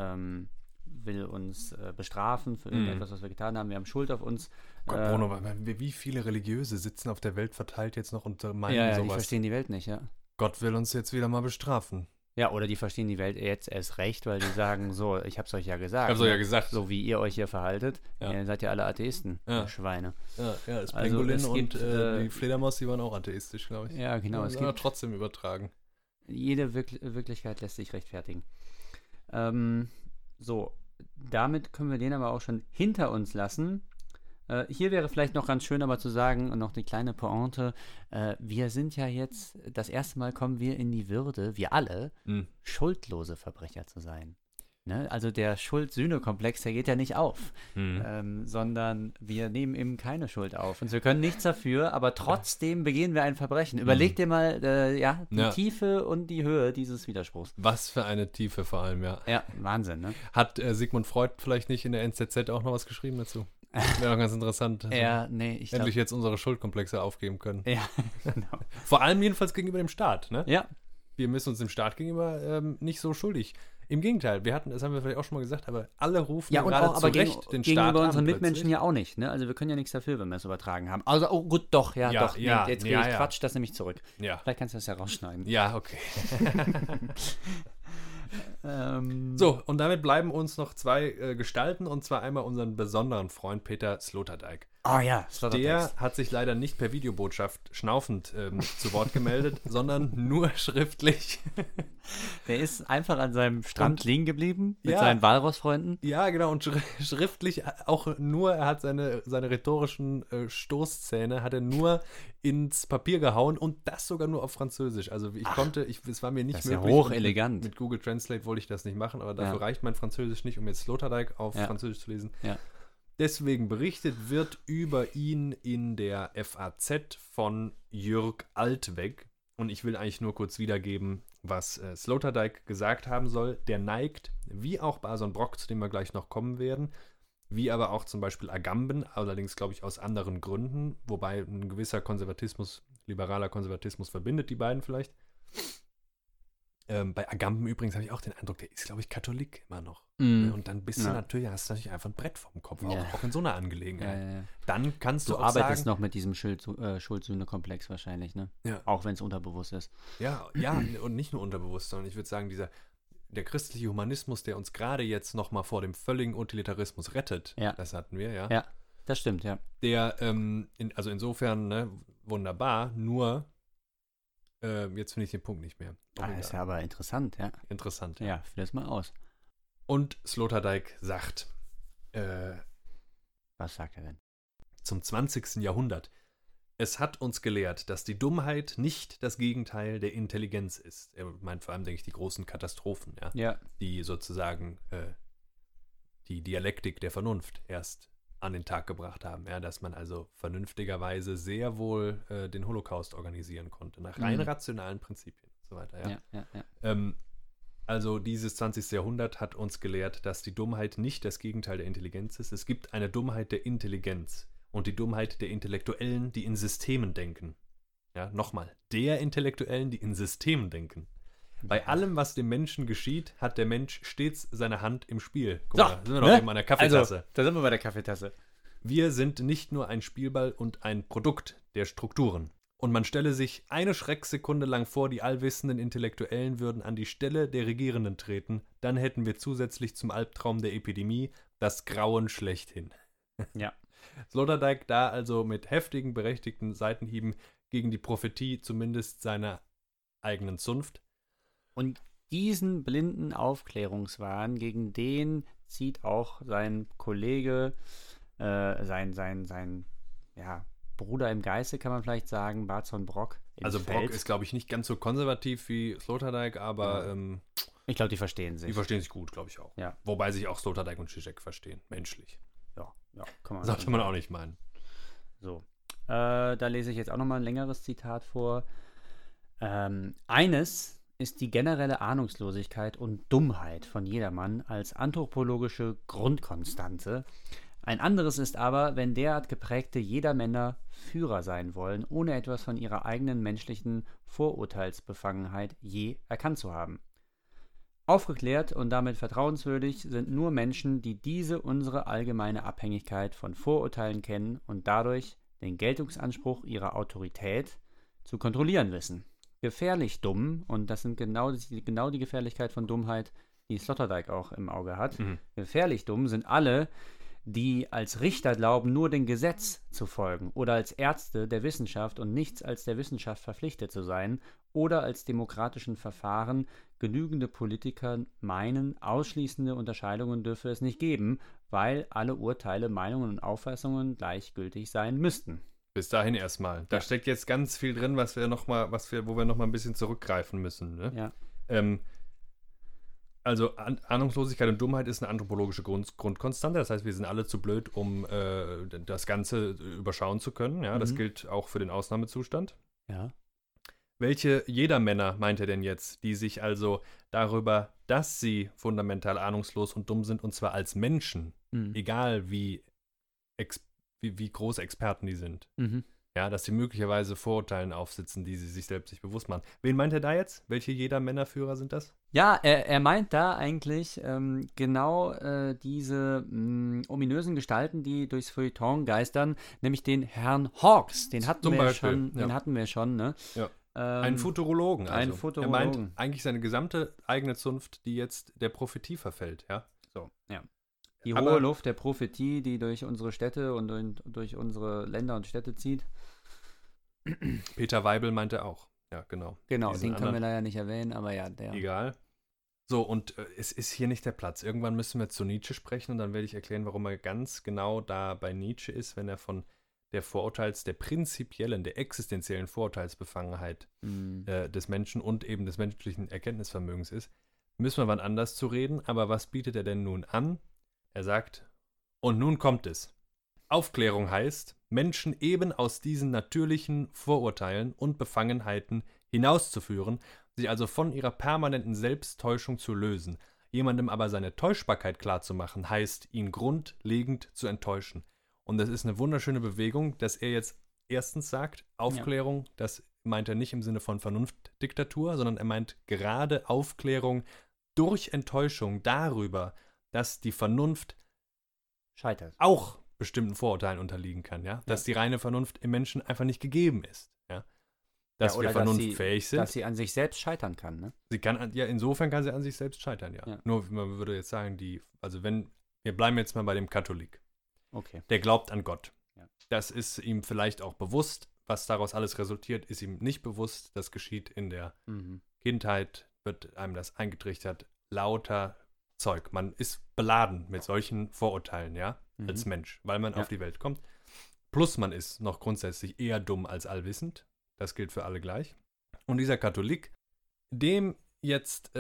Speaker 1: bestrafen für irgendetwas, was wir getan haben. Wir haben Schuld auf uns.
Speaker 2: Gott, Bruno, wie viele Religiöse sitzen auf der Welt verteilt jetzt noch und meinen sowas?
Speaker 1: Ja, die verstehen die Welt nicht, ja.
Speaker 2: Gott will uns jetzt wieder mal bestrafen.
Speaker 1: Ja, oder die verstehen die Welt jetzt erst recht, weil die sagen, so, ich hab's euch ja gesagt.
Speaker 2: Ich hab's euch ja gesagt.
Speaker 1: So wie ihr euch hier verhaltet, ihr seid ja alle Atheisten, Schweine.
Speaker 2: Ja, das Pangolin und die Fledermaus, die waren auch atheistisch, glaube ich.
Speaker 1: Ja, genau.
Speaker 2: Es gibt trotzdem übertragen.
Speaker 1: Jede Wirklichkeit lässt sich rechtfertigen. So, damit können wir den aber auch schon hinter uns lassen. Hier wäre vielleicht noch ganz schön aber zu sagen, und noch die kleine Pointe, wir sind ja jetzt, das erste Mal kommen wir in die Würde, wir alle, schuldlose Verbrecher zu sein. Ne? Also der Schuld-Sühne-Komplex, der geht ja nicht auf, sondern wir nehmen eben keine Schuld auf. Und wir können nichts dafür, aber trotzdem begehen wir ein Verbrechen. Überleg dir mal die Tiefe und die Höhe dieses Widerspruchs.
Speaker 2: Was für eine Tiefe vor allem, ja.
Speaker 1: Ja, Wahnsinn, ne?
Speaker 2: Hat Sigmund Freud vielleicht nicht in der NZZ auch noch was geschrieben dazu? Wäre auch ganz interessant. Endlich jetzt unsere Schuldkomplexe aufgeben können.
Speaker 1: Ja, genau.
Speaker 2: Vor allem jedenfalls gegenüber dem Staat, ne?
Speaker 1: Ja.
Speaker 2: Wir müssen uns dem Staat gegenüber nicht so schuldig. Im Gegenteil, das haben wir vielleicht auch schon mal gesagt, aber alle rufen gerade zu Recht den Staat an.
Speaker 1: Gegenüber unseren Mitmenschen ja auch nicht, ne? Also wir können ja nichts dafür, wenn wir es übertragen haben. Also, oh gut, doch. Jetzt kriege ich Quatsch, das nehme ich zurück.
Speaker 2: Ja.
Speaker 1: Vielleicht kannst du das ja rausschneiden.
Speaker 2: Ja, okay. So, und damit bleiben uns noch zwei Gestalten, und zwar einmal unseren besonderen Freund Peter Sloterdijk.
Speaker 1: Oh ja,
Speaker 2: Der hat sich leider nicht per Videobotschaft schnaufend zu Wort gemeldet, sondern nur schriftlich.
Speaker 1: Der ist einfach an seinem Strand liegen geblieben mit
Speaker 2: Ja.
Speaker 1: seinen Walrossfreunden.
Speaker 2: Ja, genau, und schriftlich auch nur, er hat seine rhetorischen Stoßzähne, hat er nur ins Papier gehauen, und das sogar nur auf Französisch. Also es war mir nicht
Speaker 1: Das ist ja
Speaker 2: möglich.
Speaker 1: hochelegant.
Speaker 2: Mit Google Translate wollte ich das nicht machen, aber dafür
Speaker 1: Ja.
Speaker 2: reicht mein Französisch nicht, um jetzt Sloterdijk auf
Speaker 1: Ja.
Speaker 2: Französisch zu lesen.
Speaker 1: Ja.
Speaker 2: Deswegen berichtet wird über ihn in der FAZ von Jörg Altweg. Und ich will eigentlich nur kurz wiedergeben, was Sloterdijk gesagt haben soll. Der neigt, wie auch Bason Brock, zu dem wir gleich noch kommen werden, wie aber auch zum Beispiel Agamben, allerdings glaube ich aus anderen Gründen, wobei ein gewisser Konservatismus, liberaler Konservatismus verbindet die beiden vielleicht. Bei Agamben übrigens habe ich auch den Eindruck, der ist, glaube ich, Katholik immer noch.
Speaker 1: Mhm.
Speaker 2: Und dann bist du natürlich, hast du natürlich einfach ein Brett vom Kopf,
Speaker 1: Ja.
Speaker 2: auch in so einer Angelegenheit.
Speaker 1: Ja.
Speaker 2: Dann kannst du
Speaker 1: Du
Speaker 2: auch
Speaker 1: arbeitest
Speaker 2: sagen,
Speaker 1: noch mit diesem Schuld-Sühne-Komplex wahrscheinlich, ne?
Speaker 2: Ja.
Speaker 1: Auch wenn es unterbewusst ist.
Speaker 2: ja, und nicht nur unterbewusst, sondern ich würde sagen, der christliche Humanismus, der uns gerade jetzt nochmal vor dem völligen Utilitarismus rettet,
Speaker 1: Ja.
Speaker 2: das hatten wir, ja.
Speaker 1: Ja, das stimmt, ja.
Speaker 2: Der, also insofern, ne, wunderbar, nur, jetzt finde ich den Punkt nicht mehr.
Speaker 1: Ist ja aber interessant, ja.
Speaker 2: Interessant.
Speaker 1: Ja, führ das mal aus.
Speaker 2: Und Sloterdijk sagt,
Speaker 1: Was sagt er denn?
Speaker 2: zum 20. Jahrhundert, es hat uns gelehrt, dass die Dummheit nicht das Gegenteil der Intelligenz ist. Er meint vor allem, denke ich, die großen Katastrophen, ja,
Speaker 1: Ja.
Speaker 2: die sozusagen die Dialektik der Vernunft erst an den Tag gebracht haben, ja, dass man also vernünftigerweise sehr wohl den Holocaust organisieren konnte, nach rein rationalen Prinzipien und so weiter. Ja.
Speaker 1: Ja.
Speaker 2: Also dieses 20. Jahrhundert hat uns gelehrt, dass die Dummheit nicht das Gegenteil der Intelligenz ist. Es gibt eine Dummheit der Intelligenz und die Dummheit der Intellektuellen, die in Systemen denken. Ja, nochmal, der Intellektuellen, die in Systemen denken. Bei allem, was dem Menschen geschieht, hat der Mensch stets seine Hand im Spiel. Guck mal, da sind wir doch eben an der Kaffeetasse.
Speaker 1: Also, da sind wir bei der Kaffeetasse.
Speaker 2: Wir sind nicht nur ein Spielball und ein Produkt der Strukturen. Und man stelle sich eine Schrecksekunde lang vor, die allwissenden Intellektuellen würden an die Stelle der Regierenden treten, dann hätten wir zusätzlich zum Albtraum der Epidemie das Grauen schlechthin.
Speaker 1: Ja.
Speaker 2: Sloterdijk da also mit heftigen, berechtigten Seitenhieben gegen die Prophetie zumindest seiner eigenen Zunft.
Speaker 1: Und diesen blinden Aufklärungswahn, gegen den zieht auch sein Kollege, sein Bruder im Geiste, kann man vielleicht sagen, Bason Brock.
Speaker 2: Also Brock ist, glaube ich, nicht ganz so konservativ wie Sloterdijk, aber
Speaker 1: ich glaube, die verstehen sich.
Speaker 2: die verstehen sich gut, glaube ich auch.
Speaker 1: Ja.
Speaker 2: Wobei sich auch Sloterdijk und Žižek verstehen, menschlich.
Speaker 1: Ja, kann man
Speaker 2: Sollte man auch nicht meinen.
Speaker 1: So. Da lese ich jetzt auch nochmal ein längeres Zitat vor. Eines ist die generelle Ahnungslosigkeit und Dummheit von jedermann als anthropologische Grundkonstante. Ein anderes ist aber, wenn derart geprägte Jedermänner Führer sein wollen, ohne etwas von ihrer eigenen menschlichen Vorurteilsbefangenheit je erkannt zu haben. Aufgeklärt und damit vertrauenswürdig sind nur Menschen, die diese unsere allgemeine Abhängigkeit von Vorurteilen kennen und dadurch den Geltungsanspruch ihrer Autorität zu kontrollieren wissen. Gefährlich dumm, und das sind genau die Gefährlichkeit von Dummheit, die Sloterdijk auch im Auge hat. Gefährlich dumm sind alle, die als Richter glauben, nur dem Gesetz zu folgen oder als Ärzte der Wissenschaft und nichts als der Wissenschaft verpflichtet zu sein oder als demokratischen Verfahren genügende Politiker meinen, ausschließende Unterscheidungen dürfe es nicht geben, weil alle Urteile, Meinungen und Auffassungen gleichgültig sein müssten.
Speaker 2: Bis dahin erstmal. Da
Speaker 1: Ja.
Speaker 2: steckt jetzt ganz viel drin, wo wir noch mal ein bisschen zurückgreifen müssen. Ne?
Speaker 1: Ja.
Speaker 2: Also Ahnungslosigkeit und Dummheit ist eine anthropologische Grundkonstante. Das heißt, wir sind alle zu blöd, um das Ganze überschauen zu können. Ja, das gilt auch für den Ausnahmezustand.
Speaker 1: Ja.
Speaker 2: Welche Jedermänner meint er denn jetzt, die sich also darüber, dass sie fundamental ahnungslos und dumm sind, und zwar als Menschen, egal wie große Experten die sind, ja, dass sie möglicherweise Vorurteilen aufsitzen, die sie sich selbst nicht bewusst machen. Wen meint er da jetzt? Welche Jedermännerführer sind das?
Speaker 1: Ja, er meint da eigentlich genau diese ominösen Gestalten, die durchs Feuilleton geistern, nämlich den Herrn Hawkes. Den hatten
Speaker 2: Zum
Speaker 1: wir
Speaker 2: Beispiel,
Speaker 1: schon,
Speaker 2: ja.
Speaker 1: den hatten wir schon, ne?
Speaker 2: Ja. Einen Futurologen. Also.
Speaker 1: Einen Futurologen.
Speaker 2: Er meint eigentlich seine gesamte eigene Zunft, die jetzt der Prophetie verfällt, ja.
Speaker 1: So, ja. Die hohe Luft der Prophetie, die durch unsere Städte und durch unsere Länder und Städte zieht.
Speaker 2: Peter Weibel meinte auch. Ja, genau.
Speaker 1: Genau, den können wir leider nicht erwähnen, aber ja, der.
Speaker 2: Egal. So, und es ist hier nicht der Platz. Irgendwann müssen wir zu Nietzsche sprechen und dann werde ich erklären, warum er ganz genau da bei Nietzsche ist, wenn er von der prinzipiellen, der existenziellen Vorurteilsbefangenheit des Menschen und eben des menschlichen Erkenntnisvermögens ist. Müssen wir wann anders zu reden, aber was bietet er denn nun an? Er sagt, und nun kommt es. Aufklärung heißt, Menschen eben aus diesen natürlichen Vorurteilen und Befangenheiten hinauszuführen, sich also von ihrer permanenten Selbsttäuschung zu lösen. Jemandem aber seine Täuschbarkeit klarzumachen, heißt, ihn grundlegend zu enttäuschen. Und das ist eine wunderschöne Bewegung, dass er jetzt erstens sagt, Aufklärung, das meint er nicht im Sinne von Vernunftdiktatur, sondern er meint gerade Aufklärung durch Enttäuschung darüber, dass die Vernunft
Speaker 1: scheitert.
Speaker 2: Auch bestimmten Vorurteilen unterliegen kann, ja? Dass die reine Vernunft im Menschen einfach nicht gegeben ist, ja? Dass wir vernunftfähig sind.
Speaker 1: Dass sie an sich selbst scheitern kann, ne?
Speaker 2: Insofern kann sie an sich selbst scheitern, ja. Nur, man würde jetzt sagen, wir bleiben jetzt mal bei dem Katholik.
Speaker 1: Okay.
Speaker 2: Der glaubt an Gott.
Speaker 1: Ja.
Speaker 2: Das ist ihm vielleicht auch bewusst. Was daraus alles resultiert, ist ihm nicht bewusst. Das geschieht in der Kindheit, wird einem das eingetrichtert. Lauter Zeug. Man ist beladen mit solchen Vorurteilen, ja, als Mensch, weil man auf die Welt kommt. Plus man ist noch grundsätzlich eher dumm als allwissend. Das gilt für alle gleich. Und dieser Katholik, ihn jetzt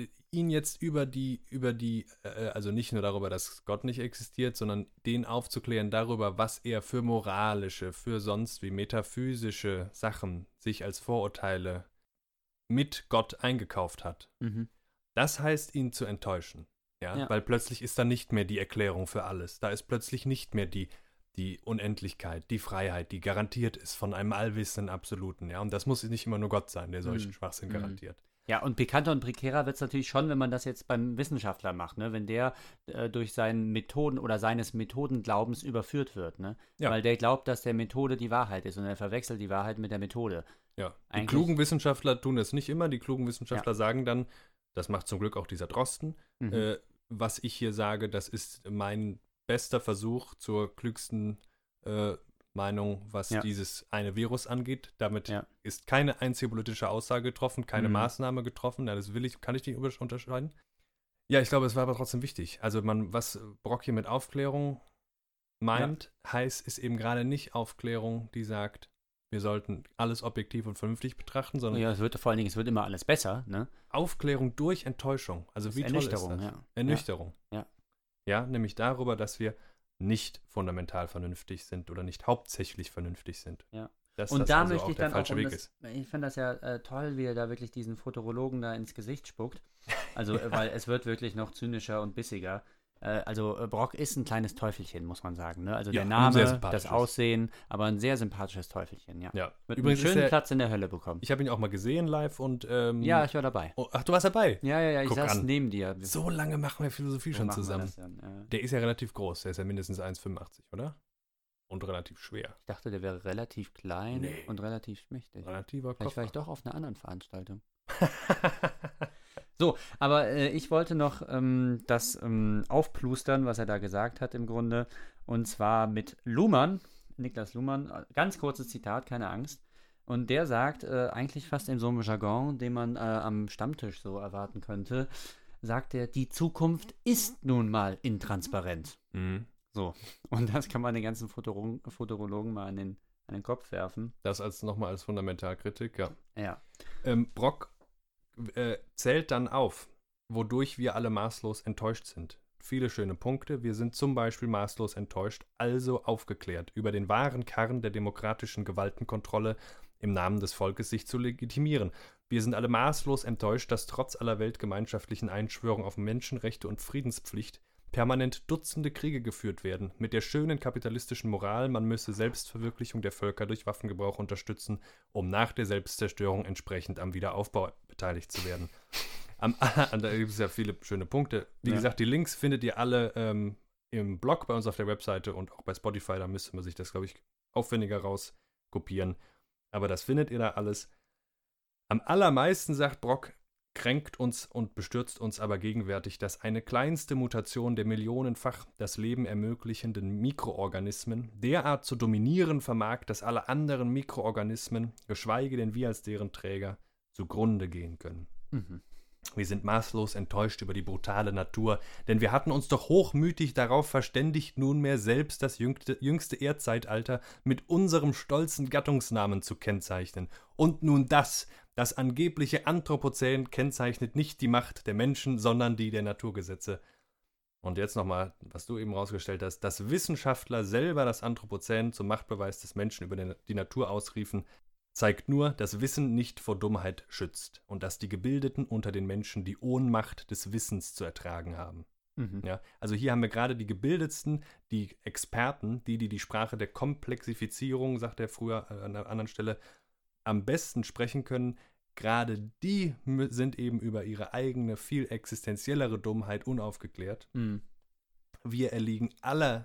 Speaker 2: also nicht nur darüber, dass Gott nicht existiert, sondern den aufzuklären darüber, was er für moralische, für sonst wie metaphysische Sachen sich als Vorurteile mit Gott eingekauft hat. Das heißt, ihn zu enttäuschen. Ja? Weil plötzlich ist da nicht mehr die Erklärung für alles. Da ist plötzlich nicht mehr die Unendlichkeit, die Freiheit, die garantiert ist von einem allwissenden Absoluten. Ja? Und das muss nicht immer nur Gott sein, der solchen Schwachsinn garantiert.
Speaker 1: Ja, und pikanter und prekärer wird es natürlich schon, wenn man das jetzt beim Wissenschaftler macht, ne? Wenn der durch seinen Methoden oder seines Methodenglaubens überführt wird, ne? Ja. Weil der glaubt, dass der Methode die Wahrheit ist und er verwechselt die Wahrheit mit der Methode.
Speaker 2: Ja, die klugen Wissenschaftler tun es nicht immer. Die klugen Wissenschaftler sagen dann, das macht zum Glück auch dieser Drosten, was ich hier sage, das ist mein bester Versuch zur klügsten Meinung, was dieses eine Virus angeht. Damit ist keine einzige politische Aussage getroffen, keine Maßnahme getroffen. Ja, das kann ich nicht unterscheiden. Ja, ich glaube, es war aber trotzdem wichtig. Also was Brock hier mit Aufklärung meint, ist eben gerade nicht Aufklärung, die sagt, wir sollten alles objektiv und vernünftig betrachten, sondern
Speaker 1: es wird immer alles besser, ne?
Speaker 2: Aufklärung durch Enttäuschung. Also wie toll ist das? Ernüchterung. Ja, nämlich darüber, dass wir nicht fundamental vernünftig sind oder nicht hauptsächlich vernünftig sind.
Speaker 1: Ja.
Speaker 2: Und da also möchte ich dann auch,
Speaker 1: ich finde das ja toll, wie er da wirklich diesen Futurologen da ins Gesicht spuckt. Also, weil es wird wirklich noch zynischer und bissiger. Also Brock ist ein kleines Teufelchen, muss man sagen. Ne? Also der Name, das Aussehen, aber ein sehr sympathisches Teufelchen, ja. Mit übrigens einem schönen Platz in der Hölle bekommen.
Speaker 2: Ich habe ihn auch mal gesehen live und
Speaker 1: ja, ich war dabei.
Speaker 2: Oh, ach, du warst dabei?
Speaker 1: Ja, ich saß neben dir.
Speaker 2: So lange machen wir Philosophie schon zusammen. Der ist ja relativ groß, der ist ja mindestens 1,85, oder? Und relativ schwer.
Speaker 1: Ich dachte, der wäre relativ klein und relativ schmächtig.
Speaker 2: Relativer Kopf.
Speaker 1: Vielleicht war ich doch auf einer anderen Veranstaltung. So, aber ich wollte noch das aufplustern, was er da gesagt hat im Grunde. Und zwar mit Luhmann, Niklas Luhmann, ganz kurzes Zitat, keine Angst. Und der sagt, eigentlich fast in so einem Jargon, den man am Stammtisch so erwarten könnte, sagt er, die Zukunft ist nun mal intransparent. So, und das kann man den ganzen Futurologen mal an den Kopf werfen.
Speaker 2: Das nochmal als Fundamentalkritik, ja.
Speaker 1: Ja.
Speaker 2: Brock zählt dann auf, wodurch wir alle maßlos enttäuscht sind. Viele schöne Punkte. Wir sind zum Beispiel maßlos enttäuscht, also aufgeklärt über den wahren Kern der demokratischen Gewaltenkontrolle im Namen des Volkes sich zu legitimieren. Wir sind alle maßlos enttäuscht, dass trotz aller weltgemeinschaftlichen Einschwörung auf Menschenrechte und Friedenspflicht permanent Dutzende Kriege geführt werden, mit der schönen kapitalistischen Moral, man müsse Selbstverwirklichung der Völker durch Waffengebrauch unterstützen, um nach der Selbstzerstörung entsprechend am Wiederaufbau beteiligt zu werden. Da gibt es ja viele schöne Punkte. Wie gesagt, die Links findet ihr alle im Blog bei uns auf der Webseite und auch bei Spotify, da müsste man sich das, glaube ich, aufwendiger rauskopieren. Aber das findet ihr da alles. Am allermeisten, sagt Brock, kränkt uns und bestürzt uns aber gegenwärtig, dass eine kleinste Mutation der millionenfach das Leben ermöglichenden Mikroorganismen derart zu dominieren vermag, dass alle anderen Mikroorganismen, geschweige denn wir als deren Träger, zugrunde gehen können.
Speaker 1: Mhm.
Speaker 2: Wir sind maßlos enttäuscht über die brutale Natur, denn wir hatten uns doch hochmütig darauf verständigt, nunmehr selbst das jüngste Erdzeitalter mit unserem stolzen Gattungsnamen zu kennzeichnen. Und nun das angebliche Anthropozän kennzeichnet nicht die Macht der Menschen, sondern die der Naturgesetze. Und jetzt nochmal, was du eben rausgestellt hast, dass Wissenschaftler selber das Anthropozän zum Machtbeweis des Menschen über die Natur ausriefen, zeigt nur, dass Wissen nicht vor Dummheit schützt und dass die Gebildeten unter den Menschen die Ohnmacht des Wissens zu ertragen haben.
Speaker 1: Mhm.
Speaker 2: Ja, also hier haben wir gerade die Gebildetsten, die Experten, die Sprache der Komplexifizierung, sagt er früher an einer anderen Stelle, am besten sprechen können. Gerade die sind eben über ihre eigene, viel existenziellere Dummheit unaufgeklärt.
Speaker 1: Mhm.
Speaker 2: Wir erliegen alle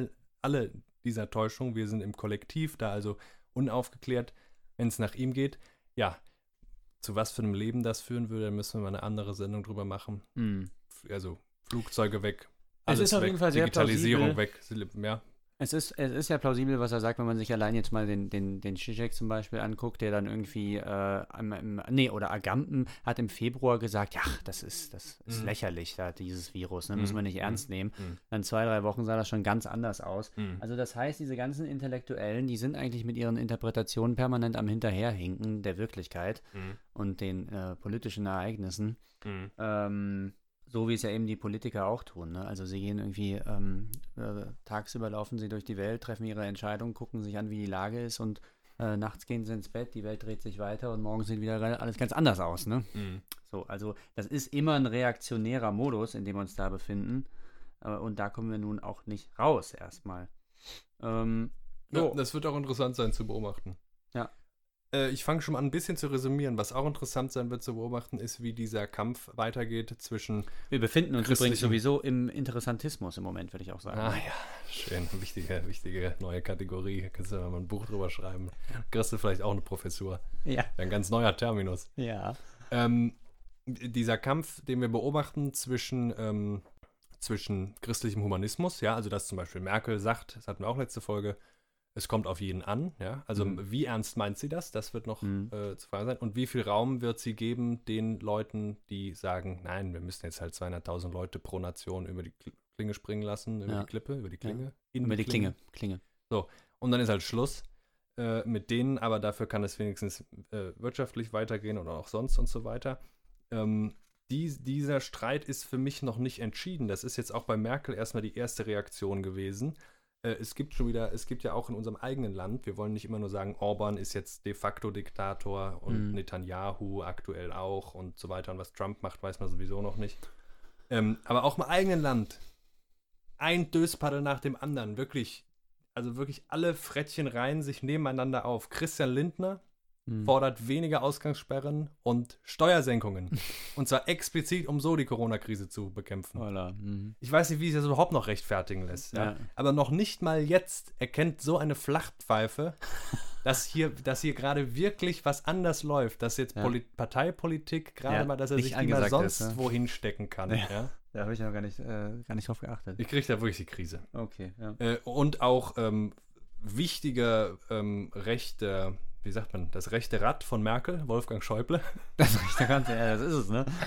Speaker 2: dieser Täuschung. Wir sind im Kollektiv da also unaufgeklärt. Wenn es nach ihm geht, ja, zu was für einem Leben das führen würde, müssen wir mal eine andere Sendung drüber machen.
Speaker 1: Mhm.
Speaker 2: Also Flugzeuge weg,
Speaker 1: Es ist auf jeden Fall sehr
Speaker 2: Digitalisierung
Speaker 1: plausibel.
Speaker 2: weg, ja.
Speaker 1: Es ist ja plausibel, was er sagt, wenn man sich allein jetzt mal den Zizek zum Beispiel anguckt, der dann irgendwie, oder Agamben hat im Februar gesagt, ja, das ist lächerlich, da dieses Virus, ne, müssen wir nicht ernst nehmen. Dann 2-3 Wochen sah das schon ganz anders aus. Also das heißt, diese ganzen Intellektuellen, die sind eigentlich mit ihren Interpretationen permanent am Hinterherhinken der Wirklichkeit und den politischen Ereignissen. So wie es ja eben die Politiker auch tun. Ne? Also sie gehen irgendwie, tagsüber laufen sie durch die Welt, treffen ihre Entscheidungen, gucken sich an, wie die Lage ist und nachts gehen sie ins Bett, die Welt dreht sich weiter und morgen sieht wieder alles ganz anders aus. Ne? So, also das ist immer ein reaktionärer Modus, in dem wir uns da befinden. Und da kommen wir nun auch nicht raus erstmal.
Speaker 2: Ja, das wird auch interessant sein zu beobachten.
Speaker 1: Ja.
Speaker 2: Ich fange schon mal an, ein bisschen zu resümieren. Was auch interessant sein wird zu beobachten, ist, wie dieser Kampf weitergeht zwischen...
Speaker 1: Wir befinden uns übrigens sowieso im Interessantismus im Moment, würde ich auch sagen.
Speaker 2: Ah ja, schön. Wichtige neue Kategorie. Kannst du mal ein Buch drüber schreiben. Kriegst du vielleicht auch eine Professur.
Speaker 1: Ja.
Speaker 2: Ein ganz neuer Terminus.
Speaker 1: Ja.
Speaker 2: Dieser Kampf, den wir beobachten zwischen christlichem Humanismus, ja, also dass zum Beispiel Merkel sagt, das hatten wir auch letzte Folge, es kommt auf jeden an, ja. Also wie ernst meint sie das? Das wird noch zu fragen sein. Und wie viel Raum wird sie geben den Leuten, die sagen, nein, wir müssen jetzt halt 200.000 Leute pro Nation über die Klinge springen lassen, über die Klippe, über die Klinge?
Speaker 1: Ja. Über die Klinge.
Speaker 2: So, und dann ist halt Schluss mit denen, aber dafür kann es wenigstens wirtschaftlich weitergehen oder auch sonst und so weiter. Dieser Streit ist für mich noch nicht entschieden. Das ist jetzt auch bei Merkel erstmal die erste Reaktion gewesen. Es gibt ja auch in unserem eigenen Land, wir wollen nicht immer nur sagen, Orban ist jetzt de facto Diktator und Netanyahu aktuell auch und so weiter. Und was Trump macht, weiß man sowieso noch nicht. Aber auch im eigenen Land, ein Döspaddel nach dem anderen, wirklich alle Frettchen reihen sich nebeneinander auf. Christian Lindner fordert weniger Ausgangssperren und Steuersenkungen. Und zwar explizit, um so die Corona-Krise zu bekämpfen.
Speaker 1: Voilà.
Speaker 2: Ich weiß nicht, wie sich das überhaupt noch rechtfertigen lässt. Ja? Aber noch nicht mal jetzt erkennt so eine Flachpfeife, dass hier gerade wirklich was anders läuft. Dass jetzt Parteipolitik gerade mal, dass er sich immer sonst wohin stecken kann. Ja?
Speaker 1: Da habe ich ja gar nicht drauf geachtet.
Speaker 2: Ich kriege da wirklich die Krise.
Speaker 1: Okay, ja.
Speaker 2: Und auch wichtige Rechte, wie sagt man, das rechte Rad von Merkel, Wolfgang Schäuble.
Speaker 1: Das rechte Rad, ja, das ist es, ne?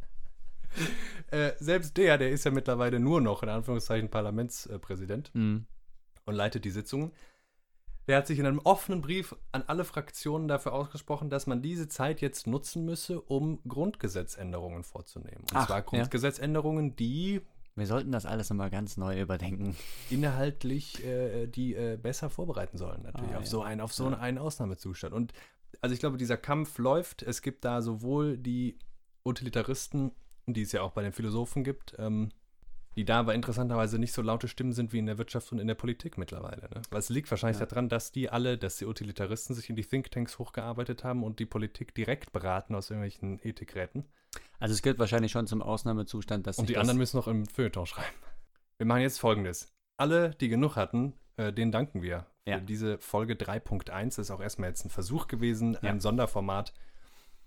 Speaker 2: Selbst der ist ja mittlerweile nur noch, in Anführungszeichen, Parlamentspräsident und leitet die Sitzungen. Der hat sich in einem offenen Brief an alle Fraktionen dafür ausgesprochen, dass man diese Zeit jetzt nutzen müsse, um Grundgesetzänderungen vorzunehmen. Und zwar Grundgesetzänderungen, die...
Speaker 1: Wir sollten das alles nochmal ganz neu überdenken.
Speaker 2: Inhaltlich die besser vorbereiten sollen, natürlich, auf so einen Ausnahmezustand. Und also ich glaube, dieser Kampf läuft. Es gibt da sowohl die Utilitaristen, die es ja auch bei den Philosophen gibt, die da aber interessanterweise nicht so laute Stimmen sind wie in der Wirtschaft und in der Politik mittlerweile. Ne? Weil es liegt wahrscheinlich daran, dass die Utilitaristen sich in die Thinktanks hochgearbeitet haben und die Politik direkt beraten aus irgendwelchen Ethikräten.
Speaker 1: Also es gehört wahrscheinlich schon zum Ausnahmezustand, dass...
Speaker 2: Und die anderen müssen noch im Feuilleton schreiben. Wir machen jetzt Folgendes. Alle, die genug hatten, denen danken wir für diese Folge 3.1. Das ist auch erstmal jetzt ein Versuch gewesen, ein Sonderformat.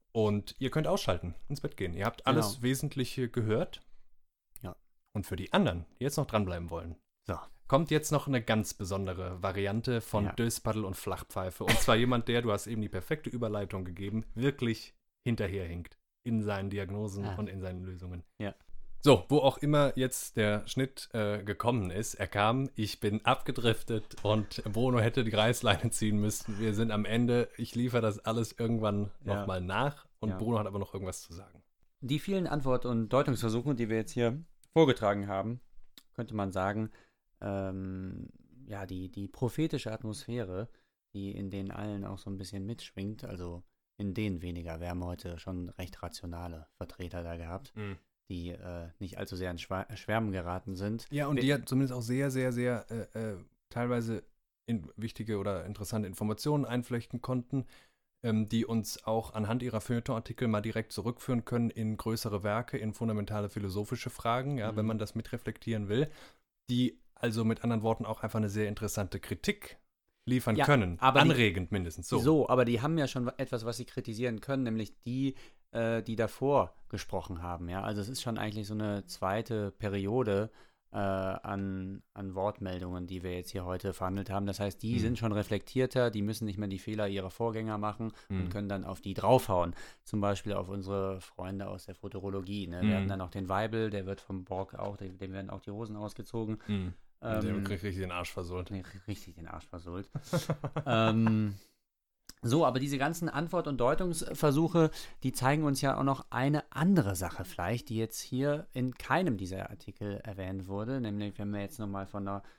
Speaker 2: Und ihr könnt ausschalten, ins Bett gehen. Ihr habt alles
Speaker 1: Genau.
Speaker 2: Wesentliche gehört.
Speaker 1: Ja.
Speaker 2: Und für die anderen, die jetzt noch dranbleiben wollen,
Speaker 1: So.
Speaker 2: kommt jetzt noch eine ganz besondere Variante von
Speaker 1: Ja.
Speaker 2: Döspaddel und Flachpfeife. Und zwar jemand, der, du hast eben die perfekte Überleitung gegeben, wirklich hinterherhinkt in seinen Diagnosen und in seinen Lösungen.
Speaker 1: Ja.
Speaker 2: So, wo auch immer jetzt der Schnitt gekommen ist, er kam, ich bin abgedriftet und Bruno hätte die Reißleine ziehen müssen. Wir sind am Ende, ich liefere das alles irgendwann nochmal nach und
Speaker 1: Ja.
Speaker 2: Bruno hat aber noch irgendwas zu sagen.
Speaker 1: Die vielen Antwort- und Deutungsversuche, die wir jetzt hier vorgetragen haben, könnte man sagen, ja, die prophetische Atmosphäre, die in denen allen auch so ein bisschen mitschwingt, also in denen weniger. Wir haben heute schon recht rationale Vertreter da gehabt, die nicht allzu sehr in Schwärmen geraten sind.
Speaker 2: Ja, und die ja zumindest auch sehr, sehr, sehr teilweise wichtige oder interessante Informationen einflechten konnten, die uns auch anhand ihrer Feuilleton-Artikel mal direkt zurückführen können in größere Werke, in fundamentale philosophische Fragen, ja, wenn man das mitreflektieren will, die also mit anderen Worten auch einfach eine sehr interessante Kritik liefern können.
Speaker 1: Aber
Speaker 2: anregend mindestens. So.
Speaker 1: Aber die haben ja schon etwas, was sie kritisieren können, nämlich die davor gesprochen haben. Ja? Also es ist schon eigentlich so eine zweite Periode an Wortmeldungen, die wir jetzt hier heute verhandelt haben. Das heißt, die sind schon reflektierter, die müssen nicht mehr die Fehler ihrer Vorgänger machen und können dann auf die draufhauen. Zum Beispiel auf unsere Freunde aus der Futurologie. Ne? Wir hatten dann noch den Weibel, der wird vom Borg auch, dem werden auch die Hosen ausgezogen.
Speaker 2: Der kriegt richtig den Arsch versohlt.
Speaker 1: Nee, richtig den Arsch versohlt. So, aber diese ganzen Antwort- und Deutungsversuche, die zeigen uns ja auch noch eine andere Sache vielleicht, die jetzt hier in keinem dieser Artikel erwähnt wurde, nämlich wenn wir jetzt nochmal von einer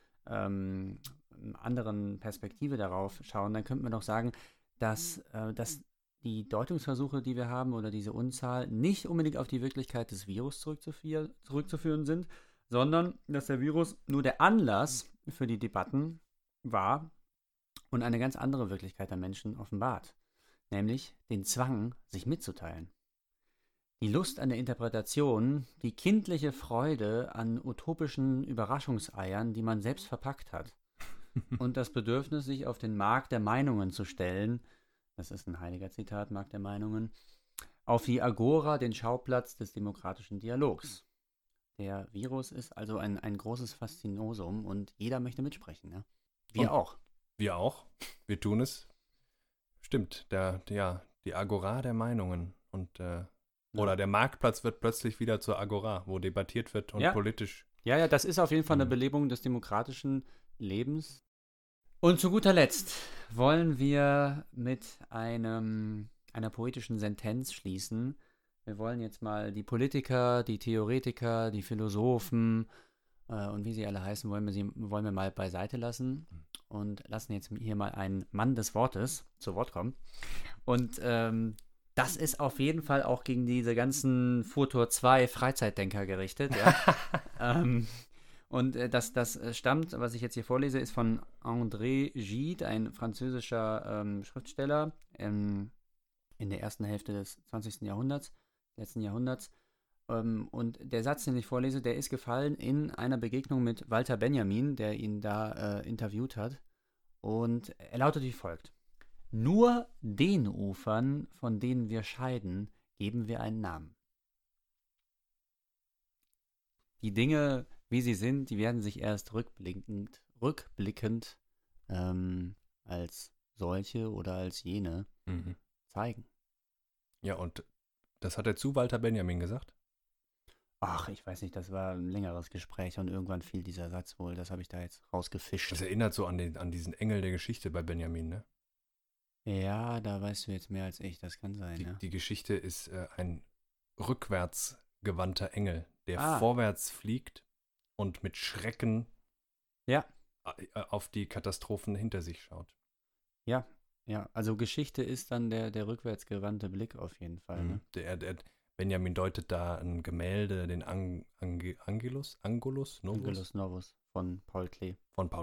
Speaker 1: anderen Perspektive darauf schauen, dann könnten wir doch sagen, dass die Deutungsversuche, die wir haben oder diese Unzahl nicht unbedingt auf die Wirklichkeit des Virus zurückzuführen sind, sondern dass der Virus nur der Anlass für die Debatten war und eine ganz andere Wirklichkeit der Menschen offenbart, nämlich den Zwang, sich mitzuteilen. Die Lust an der Interpretation, die kindliche Freude an utopischen Überraschungseiern, die man selbst verpackt hat, und das Bedürfnis, sich auf den Markt der Meinungen zu stellen, das ist ein heiliger Zitat, Markt der Meinungen, auf die Agora, den Schauplatz des demokratischen Dialogs. Der Virus ist also ein großes Faszinosum und jeder möchte mitsprechen. Ne? Wir auch.
Speaker 2: Wir auch. Wir tun es. Stimmt. Die Agora der Meinungen. Und oder der Marktplatz wird plötzlich wieder zur Agora, wo debattiert wird und politisch.
Speaker 1: Ja, das ist auf jeden Fall eine Belebung des demokratischen Lebens. Und zu guter Letzt wollen wir mit einer poetischen Sentenz schließen. Wir wollen jetzt mal die Politiker, die Theoretiker, die Philosophen und wie sie alle heißen, wollen wir mal beiseite lassen und lassen jetzt hier mal einen Mann des Wortes zu Wort kommen. Und das ist auf jeden Fall auch gegen diese ganzen Futur 2 Freizeitdenker gerichtet. Ja? Und das stammt, was ich jetzt hier vorlese, ist von André Gide, ein französischer Schriftsteller in der ersten Hälfte des 20. Jahrhunderts, letzten Jahrhunderts. Und der Satz, den ich vorlese, der ist gefallen in einer Begegnung mit Walter Benjamin, der ihn da interviewt hat. Und er lautet wie folgt: Nur den Ufern, von denen wir scheiden, geben wir einen Namen. Die Dinge, wie sie sind, die werden sich erst rückblickend als solche oder als jene zeigen.
Speaker 2: Ja, und das hat er zu Walter Benjamin gesagt?
Speaker 1: Ach, ich weiß nicht, das war ein längeres Gespräch und irgendwann fiel dieser Satz wohl. Das habe ich da jetzt rausgefischt.
Speaker 2: Das erinnert so an diesen Engel der Geschichte bei Benjamin, ne?
Speaker 1: Ja, da weißt du jetzt mehr als ich. Das kann sein, ne?
Speaker 2: Die Geschichte ist ein rückwärts gewandter Engel, der vorwärts fliegt und mit Schrecken auf die Katastrophen hinter sich schaut.
Speaker 1: Ja, also Geschichte ist dann der rückwärtsgewandte Blick auf jeden Fall. Ne?
Speaker 2: Benjamin deutet da ein Gemälde, den Angulus Novus
Speaker 1: von Paul Klee.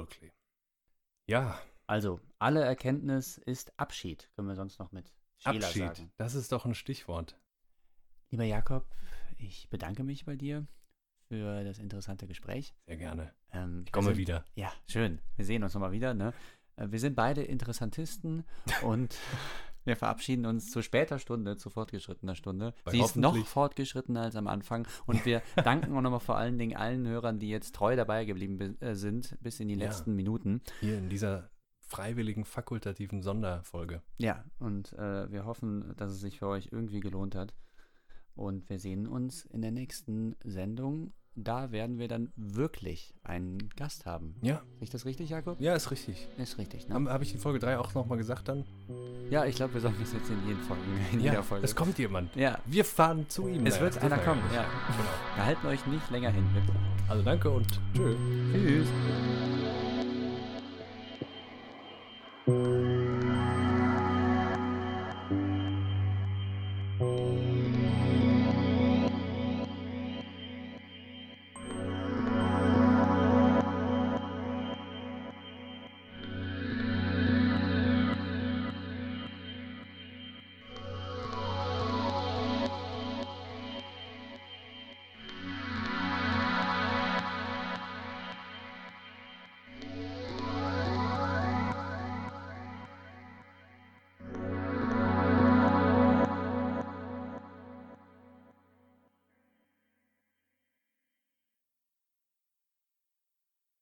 Speaker 2: Ja.
Speaker 1: Also, alle Erkenntnis ist Abschied, können wir sonst noch mit Scheler sagen.
Speaker 2: Das ist doch ein Stichwort.
Speaker 1: Lieber Jakob, ich bedanke mich bei dir für das interessante Gespräch.
Speaker 2: Sehr gerne. Ich komme wieder.
Speaker 1: Ja, schön. Wir sehen uns nochmal wieder, ne? Wir sind beide Interessantisten und Wir verabschieden uns zu später Stunde, zu fortgeschrittener Stunde.
Speaker 2: Weil
Speaker 1: Sie ist noch
Speaker 2: hoffentlich-
Speaker 1: fortgeschrittener als am Anfang. Und wir danken auch nochmal vor allen Dingen allen Hörern, die jetzt treu dabei geblieben sind, bis in die
Speaker 2: Ja.
Speaker 1: letzten Minuten.
Speaker 2: Hier in dieser freiwilligen, fakultativen Sonderfolge.
Speaker 1: Ja, und wir hoffen, dass es sich für euch irgendwie gelohnt hat. Und wir sehen uns in der nächsten Sendung. Da werden wir dann wirklich einen Gast haben.
Speaker 2: Ja,
Speaker 1: Ist das richtig, Jakob?
Speaker 2: ja, ist richtig.
Speaker 1: Ist richtig, ne?
Speaker 2: Habe ich in Folge 3 auch nochmal gesagt dann?
Speaker 1: Ja, ich glaube, wir sollten das jetzt in jeder Folge.
Speaker 2: es kommt jemand.
Speaker 1: Ja,
Speaker 2: Wir fahren zu ihm.
Speaker 1: es
Speaker 2: Naja,
Speaker 1: wird
Speaker 2: das
Speaker 1: einer
Speaker 2: dürfen wir
Speaker 1: kommen,
Speaker 2: gar
Speaker 1: ja.
Speaker 2: nicht. Genau.
Speaker 1: Wir halten euch nicht länger hin, wirklich.
Speaker 2: Also danke und tschö.
Speaker 1: Tschüss.